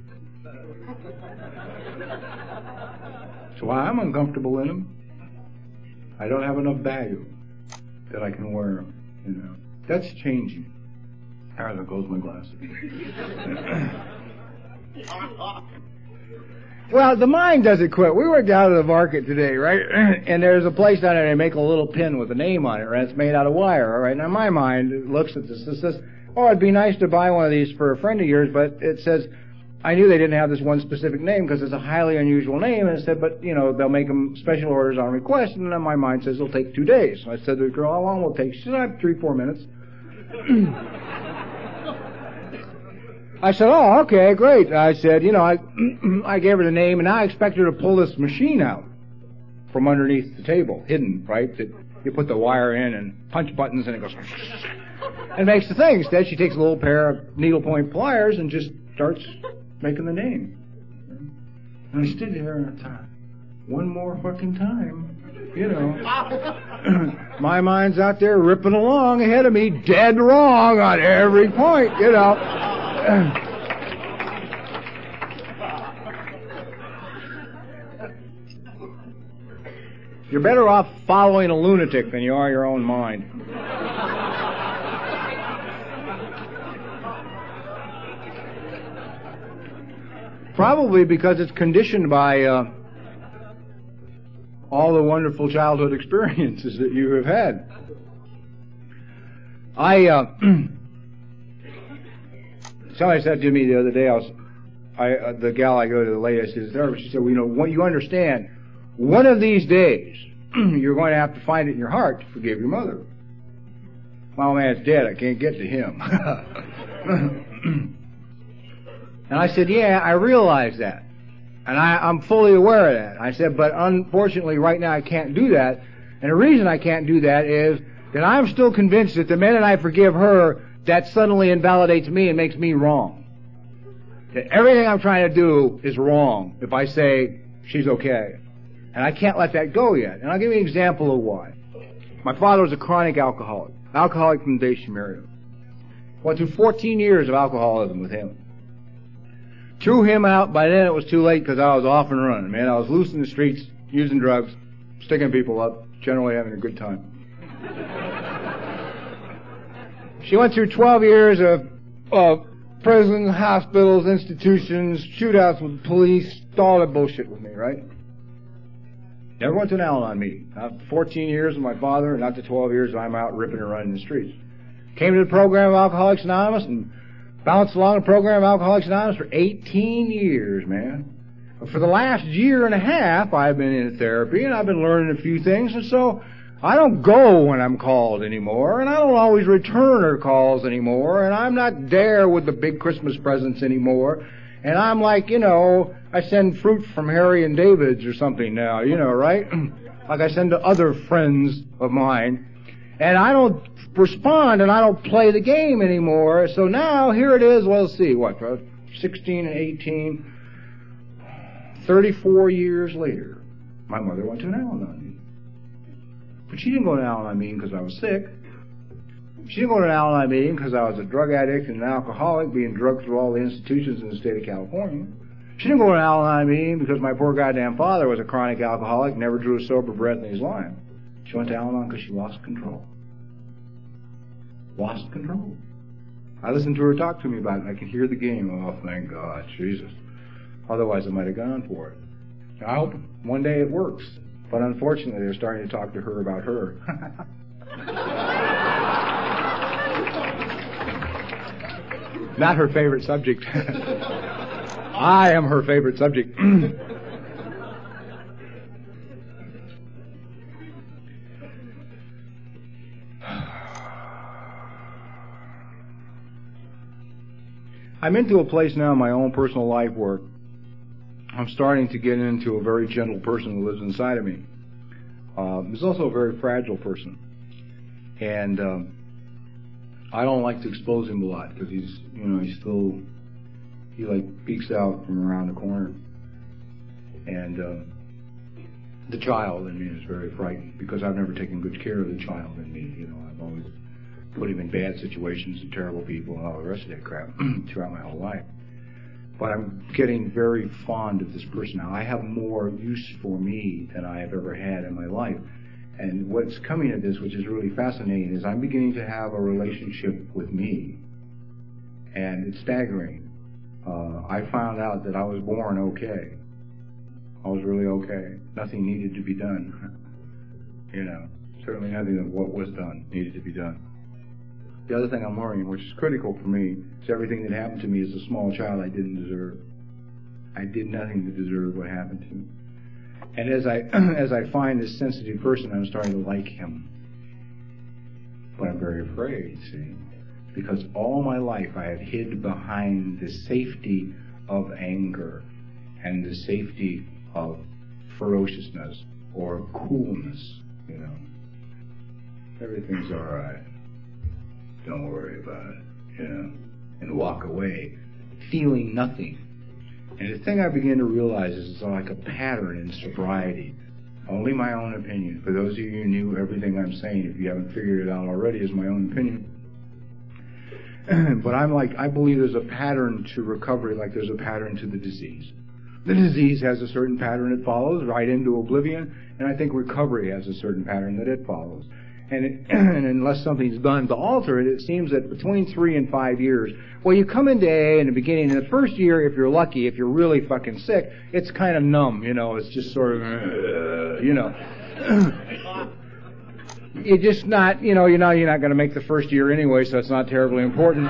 So why I'm uncomfortable in them, I don't have enough value that I can wear them, you know. That's changing. Ah, there goes my glasses. Well, the mind doesn't quit. We were down at the market today, right? And there's a place down there, they make a little pin with a name on it, right? It's made out of wire, all right? Now, my mind looks at this and says, oh, it'd be nice to buy one of these for a friend of yours, but it says, I knew they didn't have this one specific name because it's a highly unusual name, and it said, but, you know, they'll make them special orders on request, and then my mind says it'll take two days. So I said to the girl, how long will it take? She said, I have three, four minutes. I said, oh, okay, great. I said, you know, I I gave her the name, and I expect her to pull this machine out from underneath the table, hidden, right? That you put the wire in and punch buttons, and it goes, and makes the thing. Instead, she takes a little pair of needlepoint pliers and just starts making the name. And I stood there and I thought, one more fucking time, you know. My mind's out there ripping along ahead of me, dead wrong on every point, you know. You're better off following a lunatic than you are your own mind. Probably because it's conditioned by uh, all the wonderful childhood experiences that you have had. I, uh, somebody said to me the other day, I was, I, uh, the gal I go to, the lady, I said, therapist, she said, well, you know, what you understand, one of these days, you're going to have to find it in your heart to forgive your mother. My old man's dead, I can't get to him. And I said, yeah, I realize that. And I, I'm fully aware of that. I said, but unfortunately right now I can't do that. And the reason I can't do that is that I'm still convinced that the minute I forgive her, that suddenly invalidates me and makes me wrong. That everything I'm trying to do is wrong if I say she's okay. And I can't let that go yet. And I'll give you an example of why. My father was a chronic alcoholic. Alcoholic from the day she married him. Went through fourteen years of alcoholism with him. Threw him out. By then it was too late because I was off and running, man. I was loose in the streets, using drugs, sticking people up, generally having a good time. She went through twelve years of, of prisons, hospitals, institutions, shootouts with the police, all that bullshit with me, right? Never went to an Al-Anon meeting. Not the fourteen years of my father, and not the twelve years I'm out ripping and running the streets. Came to the program of Alcoholics Anonymous and bounced along the program of Alcoholics Anonymous for eighteen years, man. But for the last year and a half, I've been in therapy, and I've been learning a few things, and so I don't go when I'm called anymore, and I don't always return her calls anymore, and I'm not there with the big Christmas presents anymore. And I'm like, you know, I send fruit from Harry and David's or something now, you know, right? Like I send to other friends of mine. And I don't respond and I don't play the game anymore. So now, here it is, well, let's see, what, sixteen and eighteen, thirty-four years later, my mother went to an Al-Anon meeting. But she didn't go to an Al-Anon meeting because I was sick. She didn't go to an Al-Anon meeting because I was a drug addict and an alcoholic being drugged through all the institutions in the state of California. She didn't go to an Al-Anon meeting because my poor goddamn father was a chronic alcoholic, never drew a sober breath in his life. She went to Al-Anon because she lost control. Lost control. I listened to her talk to me about it, and I could hear the game. Oh, thank God, Jesus. Otherwise, I might have gone for it. I hope one day it works. But unfortunately, they're starting to talk to her about her. Not her favorite subject. I am her favorite subject. I'm into a place now in my own personal life where I'm starting to get into a very gentle person who lives inside of me. Uh, he's also a very fragile person. And um, I don't like to expose him a lot because he's, you know, he's still, he like peeks out from around the corner. And uh, the child in me is very frightened because I've never taken good care of the child in me. You know, I've always put him in bad situations and terrible people and all the rest of that crap throughout my whole life. But I'm getting very fond of this person now. I have more use for me than I have ever had in my life. And what's coming of this, which is really fascinating, is I'm beginning to have a relationship with me. And it's staggering. Uh, I found out that I was born okay. I was really okay. Nothing needed to be done. You know, certainly nothing of what was done needed to be done. The other thing I'm learning, which is critical for me, is everything that happened to me as a small child I didn't deserve. I did nothing to deserve what happened to me. And as I as I find this sensitive person, I'm starting to like him. But I'm very afraid, see, because all my life I have hid behind the safety of anger and the safety of ferociousness or coolness, you know. Everything's all right. Don't worry about it, you know, and walk away feeling nothing. And the thing I began to realize is it's like a pattern in sobriety. Only my own opinion. For those of you who knew everything I'm saying, if you haven't figured it out already, is my own opinion. But I'm like, I believe there's a pattern to recovery like there's a pattern to the disease. The disease has a certain pattern it follows right into oblivion, and I think recovery has a certain pattern that it follows. And, it, and unless something's done to alter it, it seems that between three and five years, well, you come into A A in the beginning, in the first year, if you're lucky, if you're really fucking sick, it's kind of numb, you know, it's just sort of, uh, you know. You're just not, you know, you know, you're not going to make the first year anyway, so it's not terribly important.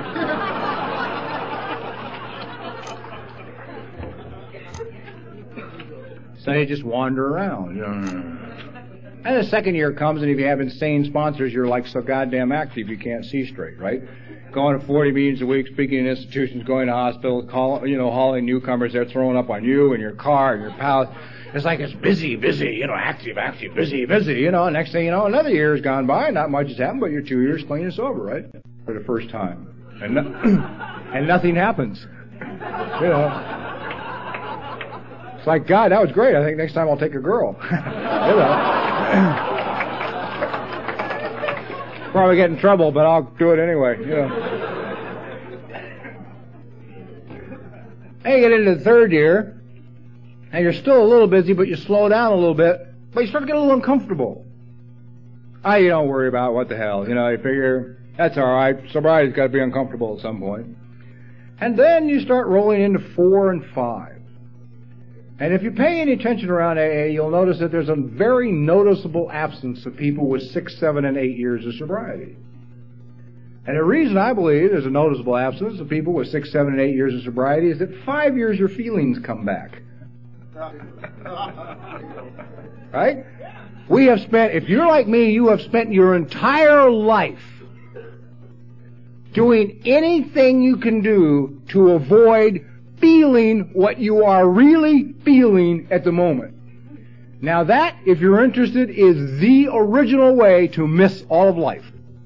So you just wander around, you know. And the second year comes, and if you have insane sponsors, you're like so goddamn active you can't see straight, right? Going to forty meetings a week, speaking in institutions, going to hospitals, call, you know, hauling newcomers, they're throwing up on you and your car and your pals. It's like it's busy, busy, you know, active, active, busy, busy, you know. Next thing you know, another year has gone by, not much has happened, but you're two years clean and sober, right? For the first time. And, no, and nothing happens. You know. It's like, God, that was great. I think next time I'll take a girl. You know. Probably get in trouble, but I'll do it anyway. You know. And you get into the third year, and you're still a little busy, but you slow down a little bit, but you start to get a little uncomfortable. Ah, you don't worry about what the hell. You know, you figure, that's all right. Sobriety's got to be uncomfortable at some point. And then you start rolling into four and five. And if you pay any attention around A A, you'll notice that there's a very noticeable absence of people with six, seven, and eight years of sobriety. And the reason I believe there's a noticeable absence of people with six, seven, and eight years of sobriety is that five years your feelings come back. Right? We have spent, if you're like me, you have spent your entire life doing anything you can do to avoid feeling what you are really feeling at the moment. Now that, if you're interested, is the original way to miss all of life.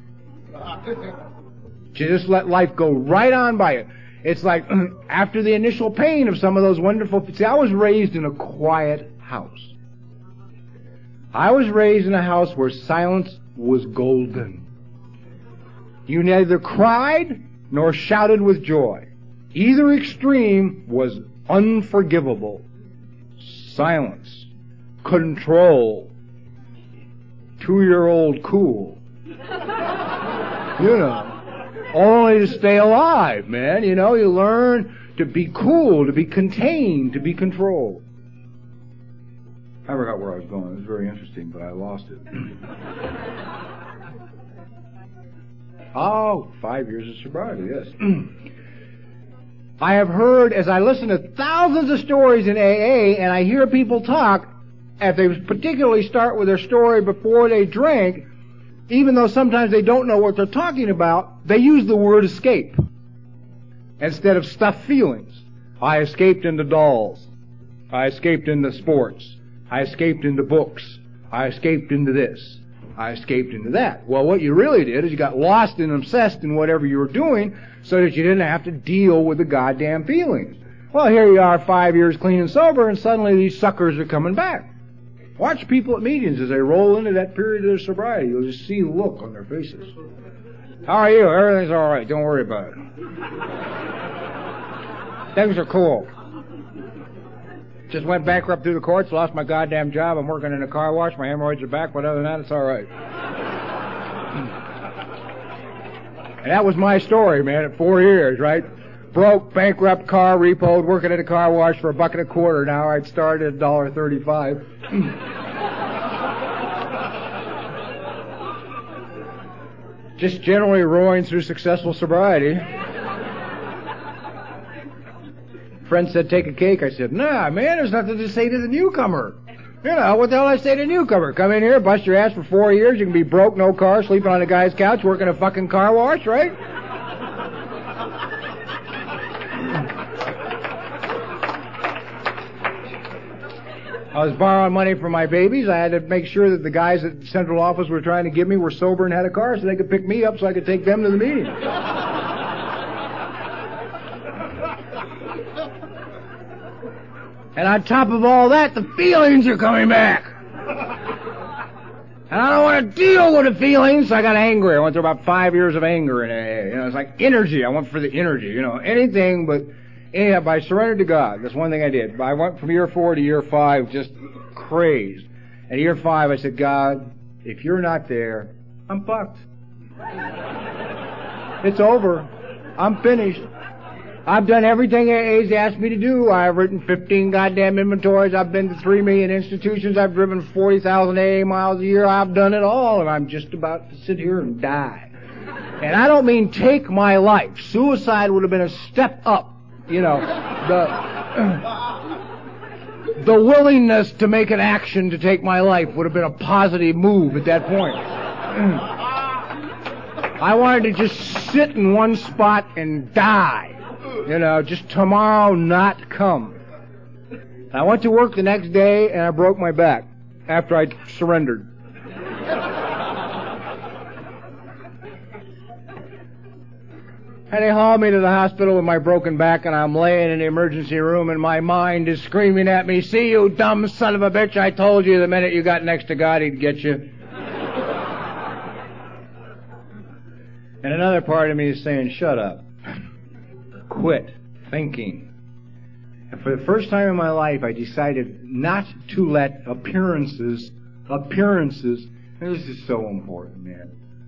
To just let life go right on by you. It's like, after the initial pain of some of those wonderful... See, I was raised in a quiet house. I was raised in a house where silence was golden. You neither cried nor shouted with joy. Either extreme was unforgivable. Silence. Control. Two-year-old cool. You know. Only to stay alive, man. You know, you learn to be cool, to be contained, to be controlled. I forgot where I was going. It was very interesting, but I lost it. Oh, five years of sobriety, yes. I have heard, as I listen to thousands of stories in A A, and I hear people talk, if they particularly start with their story before they drink, even though sometimes they don't know what they're talking about, they use the word escape instead of stuffed feelings. I escaped into dolls. I escaped into sports. I escaped into books. I escaped into this. I escaped into that. Well, what you really did is you got lost and obsessed in whatever you were doing so that you didn't have to deal with the goddamn feelings. Well, here you are five years clean and sober, and suddenly these suckers are coming back. Watch people at meetings as they roll into that period of their sobriety. You'll just see the look on their faces. How are you? Everything's all right. Don't worry about it. Things are cool. Just went bankrupt through the courts, lost my goddamn job. I'm working in a car wash. My hemorrhoids are back, but other than that, it's all right. And that was my story, man, at four years, right? Broke, bankrupt, car repoed, working at a car wash for a buck and a quarter. Now I'd started at a dollar thirty-five. Just generally roaring through successful sobriety. Friend said, take a cake. I said, nah, man, there's nothing to say to the newcomer. You know, what the hell I say to a newcomer? Come in here, bust your ass for four years, you can be broke, no car, sleeping on a guy's couch, working a fucking car wash, right? I was borrowing money for my babies. I had to make sure that the guys at the central office were trying to give me were sober and had a car so they could pick me up so I could take them to the meeting. And on top of all that, the feelings are coming back. And I don't want to deal with the feelings, so I got angry. I went through about five years of anger in A A. You know, it's like energy. I went for the energy, you know, anything but, anyhow, but I surrendered to God. That's one thing I did. I went from year four to year five just crazed. At year five, I said, God, if you're not there, I'm fucked. It's over. I'm finished. I've done everything A A's asked me to do. I've written fifteen goddamn inventories. I've been to three million institutions. I've driven forty thousand A A miles a year. I've done it all, and I'm just about to sit here and die. And I don't mean take my life. Suicide would have been a step up. You know, the, the willingness to make an action to take my life would have been a positive move at that point. I wanted to just sit in one spot and die. You know, just tomorrow not come. I went to work the next day and I broke my back after I surrendered. And they hauled me to the hospital with my broken back, and I'm laying in the emergency room, and my mind is screaming at me, see, you dumb son of a bitch, I told you the minute you got next to God, He'd get you. And another part of me is saying, shut up. Quit thinking. And for the first time in my life, I decided not to let appearances, appearances, and this is so important, man,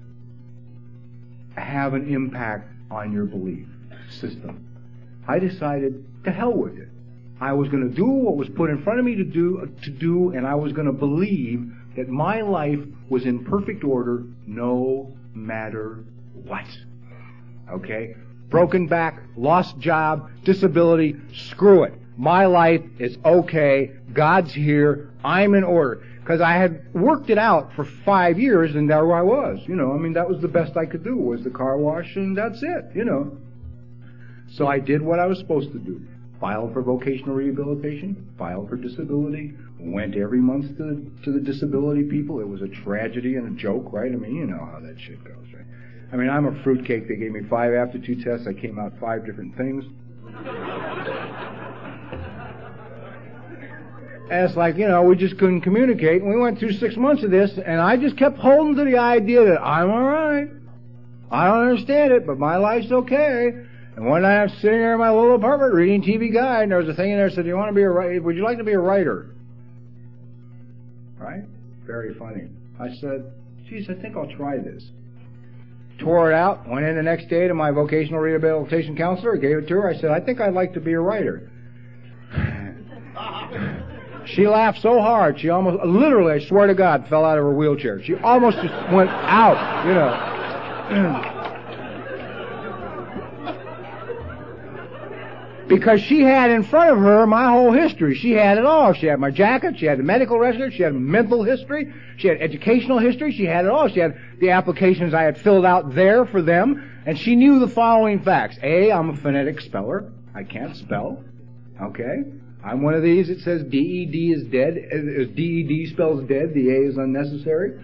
have an impact on your belief system. I decided to hell with it. I was going to do what was put in front of me to do, to do, and I was going to believe that my life was in perfect order no matter what. Okay? Broken back, lost job, disability, screw it. My life is okay. God's here. I'm in order. Because I had worked it out for five years, and there I was. You know, I mean, that was the best I could do, was the car wash, and that's it, you know. So I did what I was supposed to do. Filed for vocational rehabilitation, filed for disability, went every month to, to the disability people. It was a tragedy and a joke, right? I mean, you know how that shit goes, right? I mean, I'm a fruitcake. They gave me five aptitude tests. I came out five different things. And it's like, you know, we just couldn't communicate. And we went through six months of this, and I just kept holding to the idea that I'm all right. I don't understand it, but my life's okay. And one night I'm sitting there in my little apartment reading T V Guide, and there was a thing in there that said, "Do you want to be a writer? Would you like to be a writer?" Right? Very funny. I said, geez, I think I'll try this. Tore it out, went in the next day to my vocational rehabilitation counselor, gave it to her. I said, I think I'd like to be a writer. She laughed so hard, she almost, literally, I swear to God, fell out of her wheelchair. She almost just went out, you know. Because she had in front of her my whole history. She had it all. She had my jacket, she had the medical record, she had mental history, she had educational history, she had it all. She had the applications I had filled out there for them, and she knew the following facts. A, I'm a phonetic speller. I can't spell. Okay? I'm one of these that says D E D is dead. As D E D spells dead, the A is unnecessary.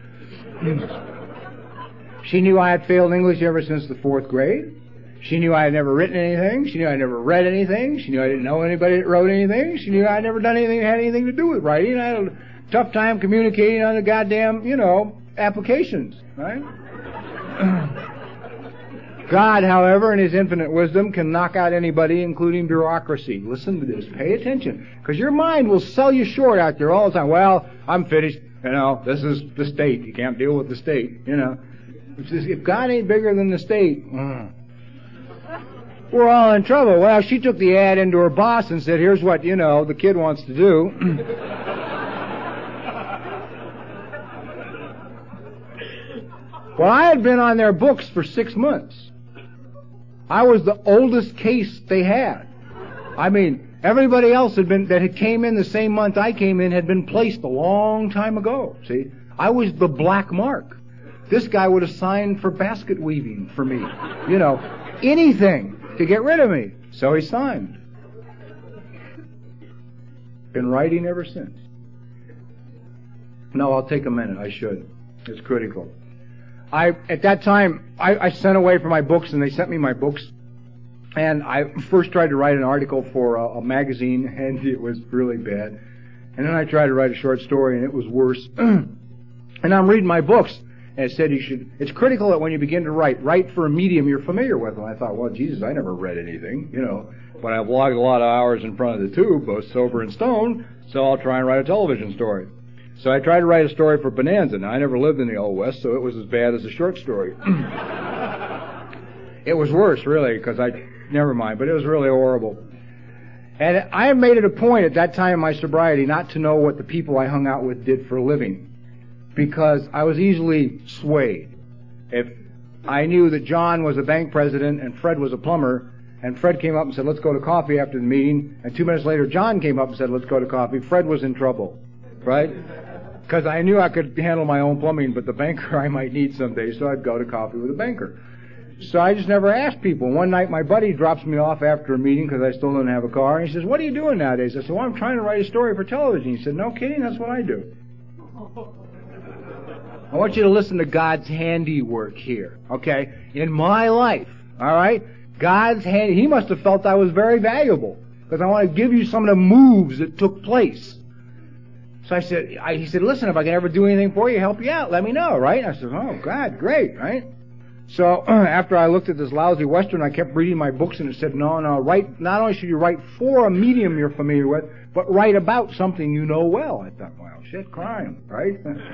She knew I had failed English ever since the fourth grade. She knew I had never written anything. She knew I had never read anything. She knew I didn't know anybody that wrote anything. She knew I had never done anything that had anything to do with writing. I had a tough time communicating on the goddamn, you know, applications, right? God, however, in His infinite wisdom, can knock out anybody, including bureaucracy. Listen to this. Pay attention. Because your mind will sell you short out there all the time. Well, I'm finished. You know, this is the state. You can't deal with the state, you know. If God ain't bigger than the state, uh, we're all in trouble. Well, she took the ad into her boss and said, here's what, you know, the kid wants to do. Well, I had been on their books for six months. I was the oldest case they had. I mean, everybody else had been, that had came in the same month I came in had been placed a long time ago. See? I was the black mark. This guy would have signed for basket weaving for me. You know, anything to get rid of me. So he signed. Been writing ever since. No, I'll take a minute. I should. It's critical. I, at that time, I, I sent away for my books, and they sent me my books And I first tried to write an article for a, a magazine, and it was really bad. And then I tried to write a short story, and it was worse. And I'm reading my books, and it said you should, it's critical that when you begin to write, write for a medium you're familiar with. And I thought, well, Jesus, I never read anything, you know. But I've logged a lot of hours in front of the tube, both sober and stoned, so I'll try and write a television story. So I tried to write a story for Bonanza. Now, I never lived in the Old West, so it was as bad as a short story. It was worse, really, because I, never mind, but it was really horrible. And I made it a point at that time in my sobriety not to know what the people I hung out with did for a living, because I was easily swayed. If I knew that John was a bank president and Fred was a plumber, and Fred came up and said, let's go to coffee after the meeting, and two minutes later John came up and said, let's go to coffee, Fred was in trouble, right? Because I knew I could handle my own plumbing, but the banker I might need someday, so I'd go to coffee with a banker. So I just never asked people. One night my buddy drops me off after a meeting because I still didn't have a car. And he says, what are you doing nowadays? I said, well, I'm trying to write a story for television. He said, no kidding, that's what I do. I want you to listen to God's handiwork here, okay? In my life, all right? God's hand, he must have felt I was very valuable because I want to give you some of the moves that took place. So I said, I, he said, listen, if I can ever do anything for you, help you out, let me know, right? I said, oh, God, great, right? So after I looked at this lousy Western, I kept reading my books, and it said, no, no, write, not only should you write for a medium you're familiar with, but write about something you know well. I thought, well, shit, crime, right?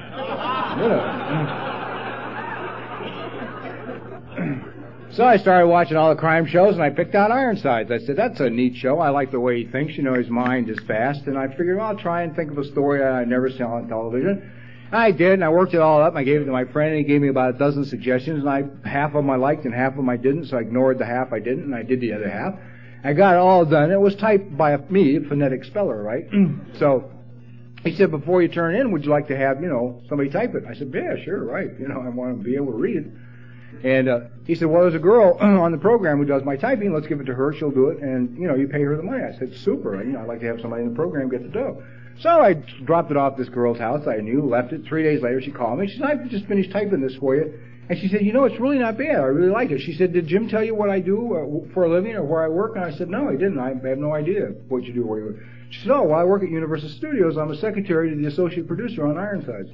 So I started watching all the crime shows, and I picked out Ironsides. I said, that's a neat show. I like the way he thinks. You know, his mind is fast. And I figured, well, I'll try and think of a story I never saw on television. I did, and I worked it all up. I gave it to my friend, and he gave me about a dozen suggestions, and I half of them I liked and half of them I didn't, so I ignored the half I didn't, and I did the other half. I got it all done. It was typed by me, a phonetic speller, right? So he said, before you turn in, would you like to have, you know, somebody type it? I said, yeah, sure, right. You know, I want to be able to read it. And uh, he said, well, there's a girl on the program who does my typing. Let's give it to her. She'll do it, and, you know, you pay her the money. I said, super. You know, I'd like to have somebody in the program get the dough. So I dropped it off at this girl's house. I knew, left it. Three days later, she called me. She said, I've just finished typing this for you. And she said, you know, it's really not bad. I really like it. She said, did Jim tell you what I do uh, for a living or where I work? And I said, no, he didn't. I have no idea what you do where you work. She said, oh, well, I work at Universal Studios. I'm a secretary to the associate producer on Ironsides.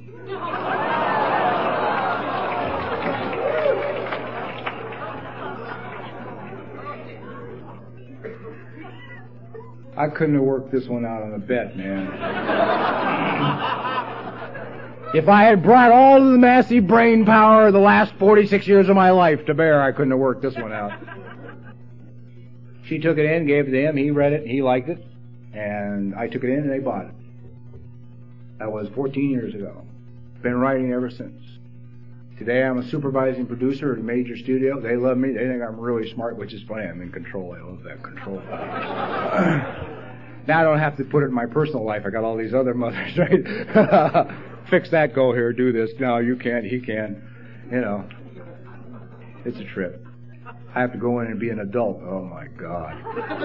I couldn't have worked this one out on a bet, man. If I had brought all of the massive brain power of the last forty-six years of my life to bear, I couldn't have worked this one out. She took it in, gave it to him, he read it, and he liked it, and I took it in and they bought it. That was fourteen years ago. Been writing ever since. Today I'm a supervising producer at a major studio. They love me. They think I'm really smart, which is funny. I'm in control. I love that control. Now I don't have to put it in my personal life. I got all these other mothers, right? Fix that, go here, do this. No, you can't, he can. You know. It's a trip. I have to go in and be an adult. Oh, my God.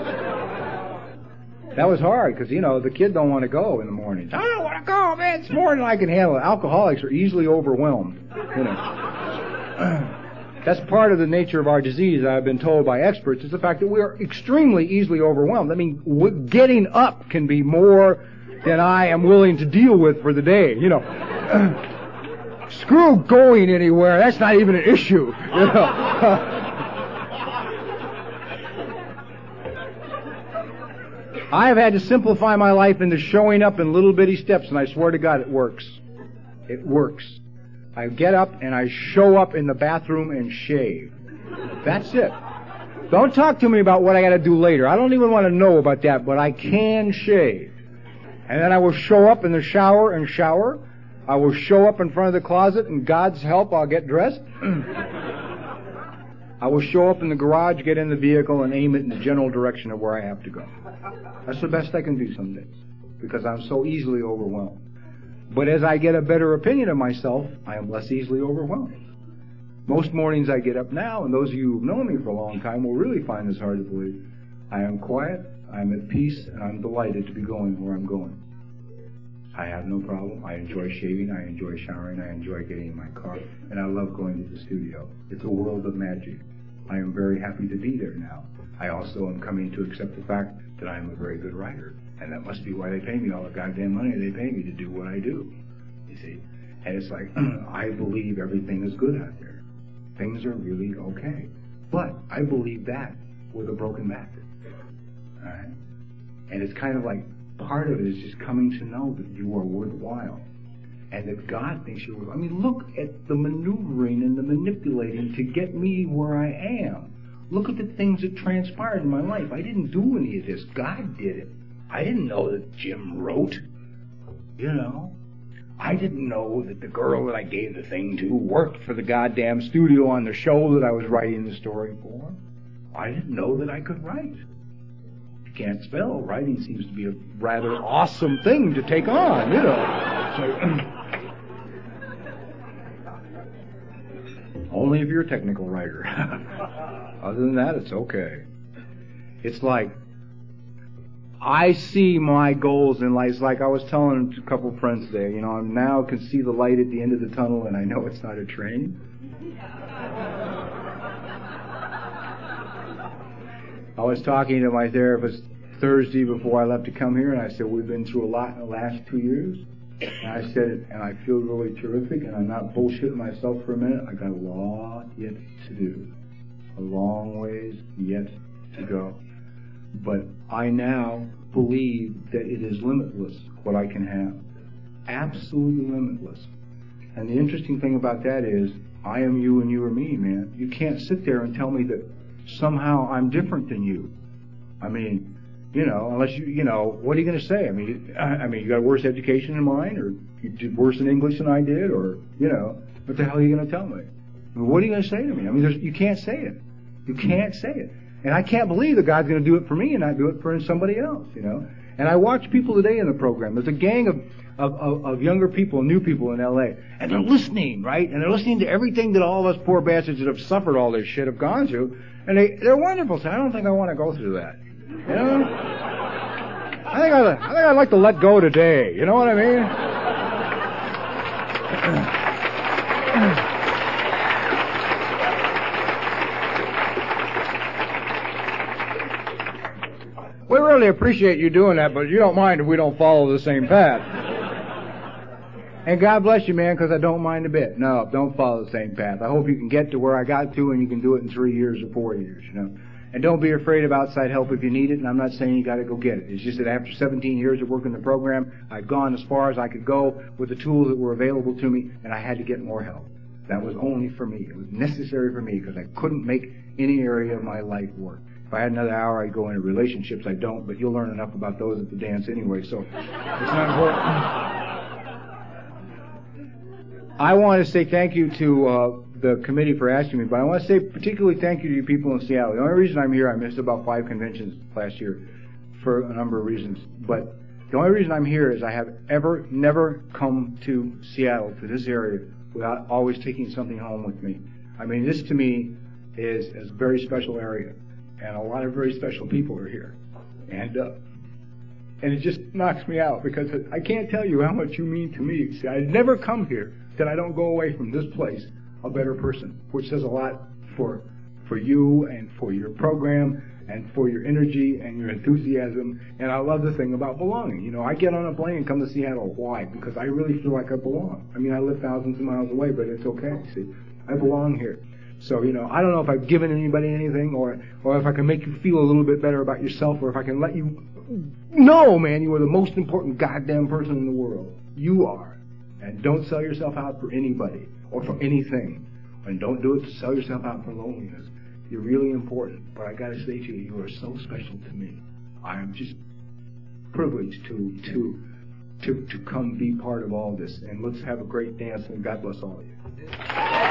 That was hard, because, you know, the kid don't want to go in the morning. I don't want to go, man. It's more than I can handle. Alcoholics are easily overwhelmed. You know. That's part of the nature of our disease, I've been told by experts, is the fact that we are extremely easily overwhelmed. I mean, w- getting up can be more than I am willing to deal with for the day. You know. Screw going anywhere. That's not even an issue. You know. I have had to simplify my life into showing up in little bitty steps, and I swear to God it works. It works. I get up and I show up in the bathroom and shave. That's it. Don't talk to me about what I got to do later. I don't even want to know about that, but I can shave. And then I will show up in the shower and shower. I will show up in front of the closet, and God's help, I'll get dressed. I will show up in the garage, get in the vehicle, and aim it in the general direction of where I have to go. That's the best I can do some days, because I'm so easily overwhelmed. But as I get a better opinion of myself, I am less easily overwhelmed. Most mornings I get up now, and those of you who've known me for a long time will really find this hard to believe. I am quiet, I am at peace, and I'm delighted to be going where I'm going. I have no problem. I enjoy shaving, I enjoy showering, I enjoy getting in my car, and I love going to the studio. It's a world of magic. I am very happy to be there now. I also am coming to accept the fact that I am a very good writer, and that must be why they pay me all the goddamn money they pay me to do what I do. You see? And it's like, I believe everything is good out there. Things are really okay. But I believe that with a broken back. All right? And it's kind of like, part of it is just coming to know that you are worthwhile. And that God thinks you're worthwhile. I mean, look at the maneuvering and the manipulating to get me where I am. Look at the things that transpired in my life. I didn't do any of this. God did it. I didn't know that Jim wrote. You know? I didn't know that the girl that I gave the thing to worked for the goddamn studio on the show that I was writing the story for. I didn't know that I could write. If you can't spell, writing seems to be a rather awesome thing to take on, you know. So, only if you're a technical writer. Other than that, it's okay. It's like, I see my goals in life. It's like I was telling a couple of friends today, you know, I now can see the light at the end of the tunnel, and I know it's not a train. I was talking to my therapist Thursday before I left to come here, and I said, we've been through a lot in the last two years. And I said, and I feel really terrific, and I'm not bullshitting myself for a minute. I got a lot yet to do. A long ways yet to go. But I now believe that it is limitless what I can have. Absolutely limitless. And the interesting thing about that is, I am you and you are me, man. You can't sit there and tell me that somehow I'm different than you. I mean, you know, unless you, you know, what are you going to say? I mean, I, I mean, you got a worse education than mine, or you did worse in English than I did, or, you know, what the hell are you going to tell me? I mean, what are you going to say to me? I mean, there's, you can't say it. You can't say it. And I can't believe that God's going to do it for me and not do it for somebody else, you know. And I watch people today in the program. There's a gang of, of, of, of younger people, new people in L A, and they're listening, right? And they're listening to everything that all of us poor bastards that have suffered all this shit have gone through. And they, they're wonderful. So I don't think I want to go through that. You know? I think, I, I think I'd like to let go today. You know what I mean? We really appreciate you doing that, but you don't mind if we don't follow the same path. And God bless you, man, because I don't mind a bit. No, don't follow the same path. I hope you can get to where I got to, and you can do it in three years or four years, you know. And don't be afraid of outside help if you need it, and I'm not saying you got to go get it. It's just that after seventeen years of working the program, I'd gone as far as I could go with the tools that were available to me, and I had to get more help. That was only for me. It was necessary for me because I couldn't make any area of my life work. If I had another hour, I'd go into relationships. I don't, but you'll learn enough about those at the dance anyway, so it's not important. I want to say thank you to uh, the committee for asking me, but I want to say particularly thank you to you people in Seattle. The only reason I'm here, I missed about five conventions last year for a number of reasons, but the only reason I'm here is I have ever, never come to Seattle, to this area, without always taking something home with me. I mean, this to me is, is a very special area. And a lot of very special people are here. And uh, and it just knocks me out because I can't tell you how much you mean to me. See, I'd never come here that I don't go away from this place a better person, which says a lot for for you and for your program and for your energy and your enthusiasm. And I love the thing about belonging. You know, I get on a plane and come to Seattle. Why? Because I really feel like I belong. I mean, I live thousands of miles away, but it's okay. See, I belong here. So, you know, I don't know if I've given anybody anything or, or if I can make you feel a little bit better about yourself or if I can let you know, man, you are the most important goddamn person in the world. You are. And don't sell yourself out for anybody or for anything. And don't do it to sell yourself out for loneliness. You're really important. But I got to say to you, you are so special to me. I am just privileged to, to, to, to come be part of all this. And let's have a great dance and God bless all of you.